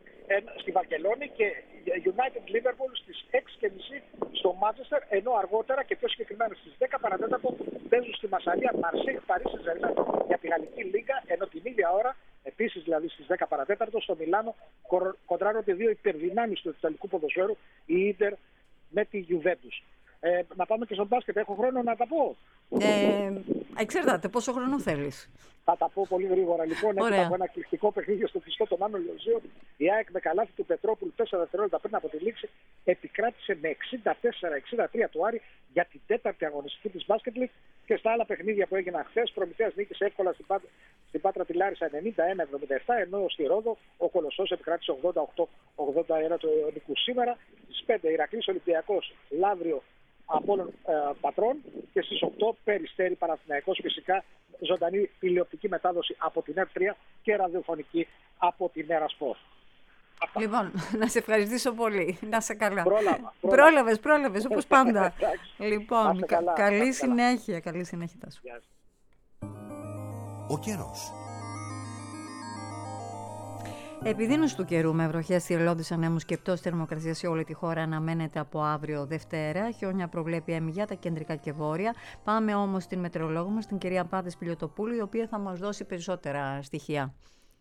στη Βαρκελόνη και United Liverpool στις έξι και μισή στο Μάντσεστερ, ενώ αργότερα και πιο συγκεκριμένα στις δέκα παρατέταρτο παίζουν στη Μασσαλία Μαρσέιγ Παρί Σεν-Ζερμέν για τη Γαλλική Λίγκα, ενώ την ίδια ώρα, επίσης δηλαδή στις δέκα παρατέταρτο, στο Μιλάνο κοντράρονται δύο υπερδυνάμεις του Ιταλικού ποδοσφαίρου, η Ίντερ με τη Juventus. Ε, να πάμε και στον μπάσκετ, έχω χρόνο να τα πω. Ε, εξαρτάται, πόσο χρόνο θέλεις. Θα τα πω πολύ γρήγορα. Λοιπόν, έχουμε από ένα εκπληκτικό παιχνίδι στο κλειστό των Άνω Λιωζίων. Η ΑΕΚ με καλάθι του Πετρόπουλου τέσσερα δευτερόλεπτα πριν από τη λήξη επικράτησε με εξήντα τέσσερα εξήντα τρία του Άρη για την τέταρτη αγωνιστική της Basket League. Και στα άλλα παιχνίδια που έγιναν χθες, Προμηθέας νίκησε εύκολα στην Πάτρα, στην Πάτρα τη Λάρισα ενενήντα ένα εβδομήντα επτά, ενώ στη Ρόδο ο Κολοσσός επικράτησε ογδόντα οκτώ ογδόντα ένα του Ιωνικού. Σήμερα στις πέντε Ηρακλής Ολυμπιακός, Λαύριο Απόλλων ε, Πατρών, και στις οκτώ Περιστέρι Παναθηναϊκός, φυσικά ζωντανή τηλεοπτική μετάδοση από την Εφ τρία και ραδιοφωνική από την Μέρα Σπορ. Λοιπόν, να σε ευχαριστήσω πολύ. Να σε καλά. Πρόλαβα. Πρόλαβες, πρόλαβες, όπως πάντα. Λοιπόν, κα, καλά, καλή συνέχεια. Καλά. Καλή συνέχεια, Τάσο. Ο καιρός. Επιδείνωση του καιρού με βροχές, θυελλώδεις ανέμους και πτώση θερμοκρασίας σε όλη τη χώρα αναμένεται από αύριο Δευτέρα. Χιόνια προβλέπει έμι για τα κεντρικά και βόρεια. Πάμε όμως στην μετεωρολόγο μας, την κυρία Πάδες Πιλιοτοπούλου, η οποία θα μας δώσει περισσότερα στοιχεία.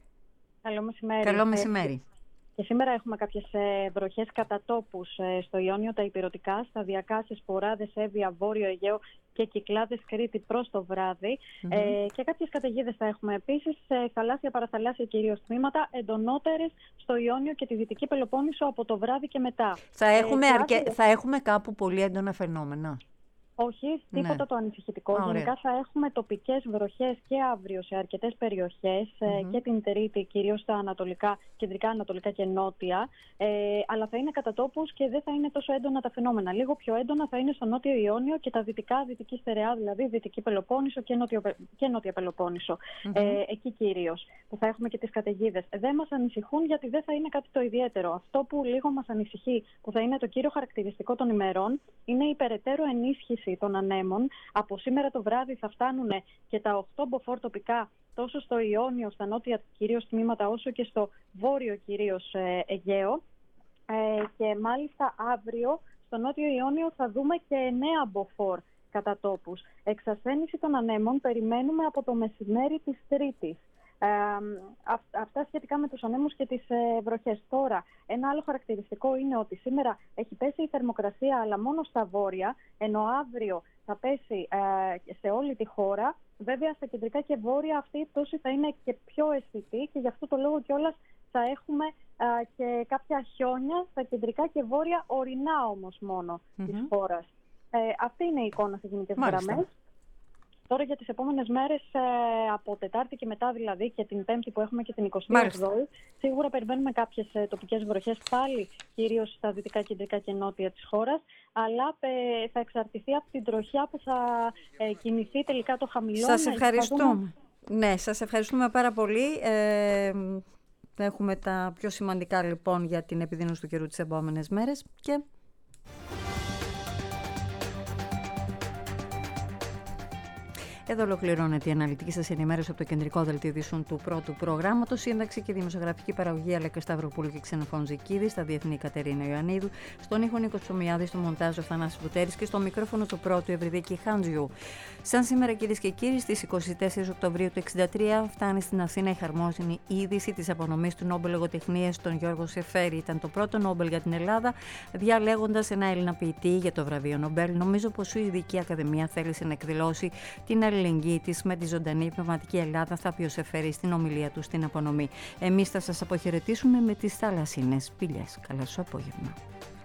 Καλό μεσημέρι. Καλό μεσημέρι. Και σήμερα έχουμε κάποιες βροχές κατά τόπους στο Ιόνιο, τα ηπειρωτικά, σταδιακά σε Σποράδες, Εύβοια, Βόρειο Αιγαίο και Κυκλάδες, Κρήτη προς το βράδυ. Mm-hmm. Ε, και κάποιες καταιγίδες θα έχουμε επίσης σε θαλάσσια, παραθαλάσσια κυρίως τμήματα, εντονότερες στο Ιόνιο και τη Δυτική Πελοπόννησο από το βράδυ και μετά. Θα έχουμε, ε, αρκε... θα έχουμε κάπου πολύ έντονα φαινόμενα. Όχι, τίποτα ναι. το ανησυχητικό. Α, Γενικά θα έχουμε τοπικές βροχές και αύριο σε αρκετές περιοχές mm-hmm. και την Τρίτη, κυρίως στα ανατολικά, κεντρικά, ανατολικά και νότια. Ε, αλλά θα είναι κατά τόπους και δεν θα είναι τόσο έντονα τα φαινόμενα. Λίγο πιο έντονα θα είναι στο νότιο Ιόνιο και τα δυτικά, δυτική στερεά, δηλαδή Δυτική Πελοπόννησο και, νότιο, και νότια Πελοπόννησο. Mm-hmm. Ε, εκεί κυρίως που θα έχουμε και τις καταιγίδες. Δεν μας ανησυχούν γιατί δεν θα είναι κάτι το ιδιαίτερο. Αυτό που λίγο μας ανησυχεί, που θα είναι το κύριο χαρακτηριστικό των ημερών, είναι η περαιτέρω ενίσχυση των ανέμων. Από σήμερα το βράδυ θα φτάνουν και τα οκτώ μποφόρ τοπικά τόσο στο Ιόνιο, στα νότια κυρίως τμήματα, όσο και στο βόρειο κυρίως ε, Αιγαίο. Ε, και μάλιστα αύριο στο νότιο Ιόνιο θα δούμε και εννέα μποφόρ κατά τόπους. Εξασθένηση των ανέμων περιμένουμε από το μεσημέρι της Τρίτης. Ε, αυ, αυτά σχετικά με τους ανέμους και τις ε, βροχές. Τώρα, ένα άλλο χαρακτηριστικό είναι ότι σήμερα έχει πέσει η θερμοκρασία, αλλά μόνο στα βόρεια, ενώ αύριο θα πέσει ε, σε όλη τη χώρα. Βέβαια, στα κεντρικά και βόρεια αυτή η πτώση θα είναι και πιο αισθητή και γι' αυτό το λόγο κιόλας θα έχουμε ε, και κάποια χιόνια στα κεντρικά και βόρεια, ορεινά όμως μόνο mm-hmm. της χώρας. Ε, αυτή είναι η εικόνα σε γενικές γραμμές. Τώρα για τις επόμενες μέρες, ε, από Τετάρτη και μετά δηλαδή και την Πέμπτη που έχουμε και την εικοστή όγδοη, σίγουρα περιμένουμε κάποιες ε, τοπικές βροχές πάλι, κυρίως στα δυτικά, κεντρικά και νότια της χώρας, αλλά ε, θα εξαρτηθεί από την τροχιά που θα ε, κινηθεί τελικά το χαμηλό. Σας ευχαριστούμε. Δούμε... Ναι, σας ευχαριστούμε πάρα πολύ. Ε, έχουμε τα πιο σημαντικά λοιπόν για την επιδείνωση του καιρού τις επόμενες μέρες και... Εδώ ολοκληρώνεται η αναλυτική σας ενημέρωση από το κεντρικό δελτίο ειδήσεων του πρώτου προγράμματος. Σύνταξη και δημοσιογραφική παραγωγή Αλέκα Σταυροπούλου και Ξενοφών Ζικίδη. Στα διεθνή Κατερίνα Ιωαννίδου. Στον ήχο Νίκος Ψωμιάδη. Στο μοντάζ ο Θανάσης Βουτέρης και στο μικρόφωνο του πρώτου Ευρυδίκη Χάντζιου. Σαν σήμερα, κυρίες και κύριοι, στις είκοσι τέσσερις Οκτωβρίου του χίλια εννιακόσια εξήντα τρία φτάνει στην Αθήνα η χαρμόσυνη είδηση της απονομής του Νόμπελ Λογοτεχνίας στον Γιώργο Σεφέρη. Ήταν το πρώτο Νόμπελ για την Ελλάδα, διαλέγοντας ένα Έλληνα ποιητή για το βραβείο Νομπέλ. Νομίζω πως η Ειδική Ακαδημία θέλησε να εκδηλώσει την αλληλεγγύη της με τη ζωντανή πνευματική Ελλάδα, θα πει ο Σεφέρη στην ομιλία του στην απονομή. Εμείς θα σας αποχαιρετήσουμε με τις θαλασσινές σπηλιές. Καλό σας απόγευμα.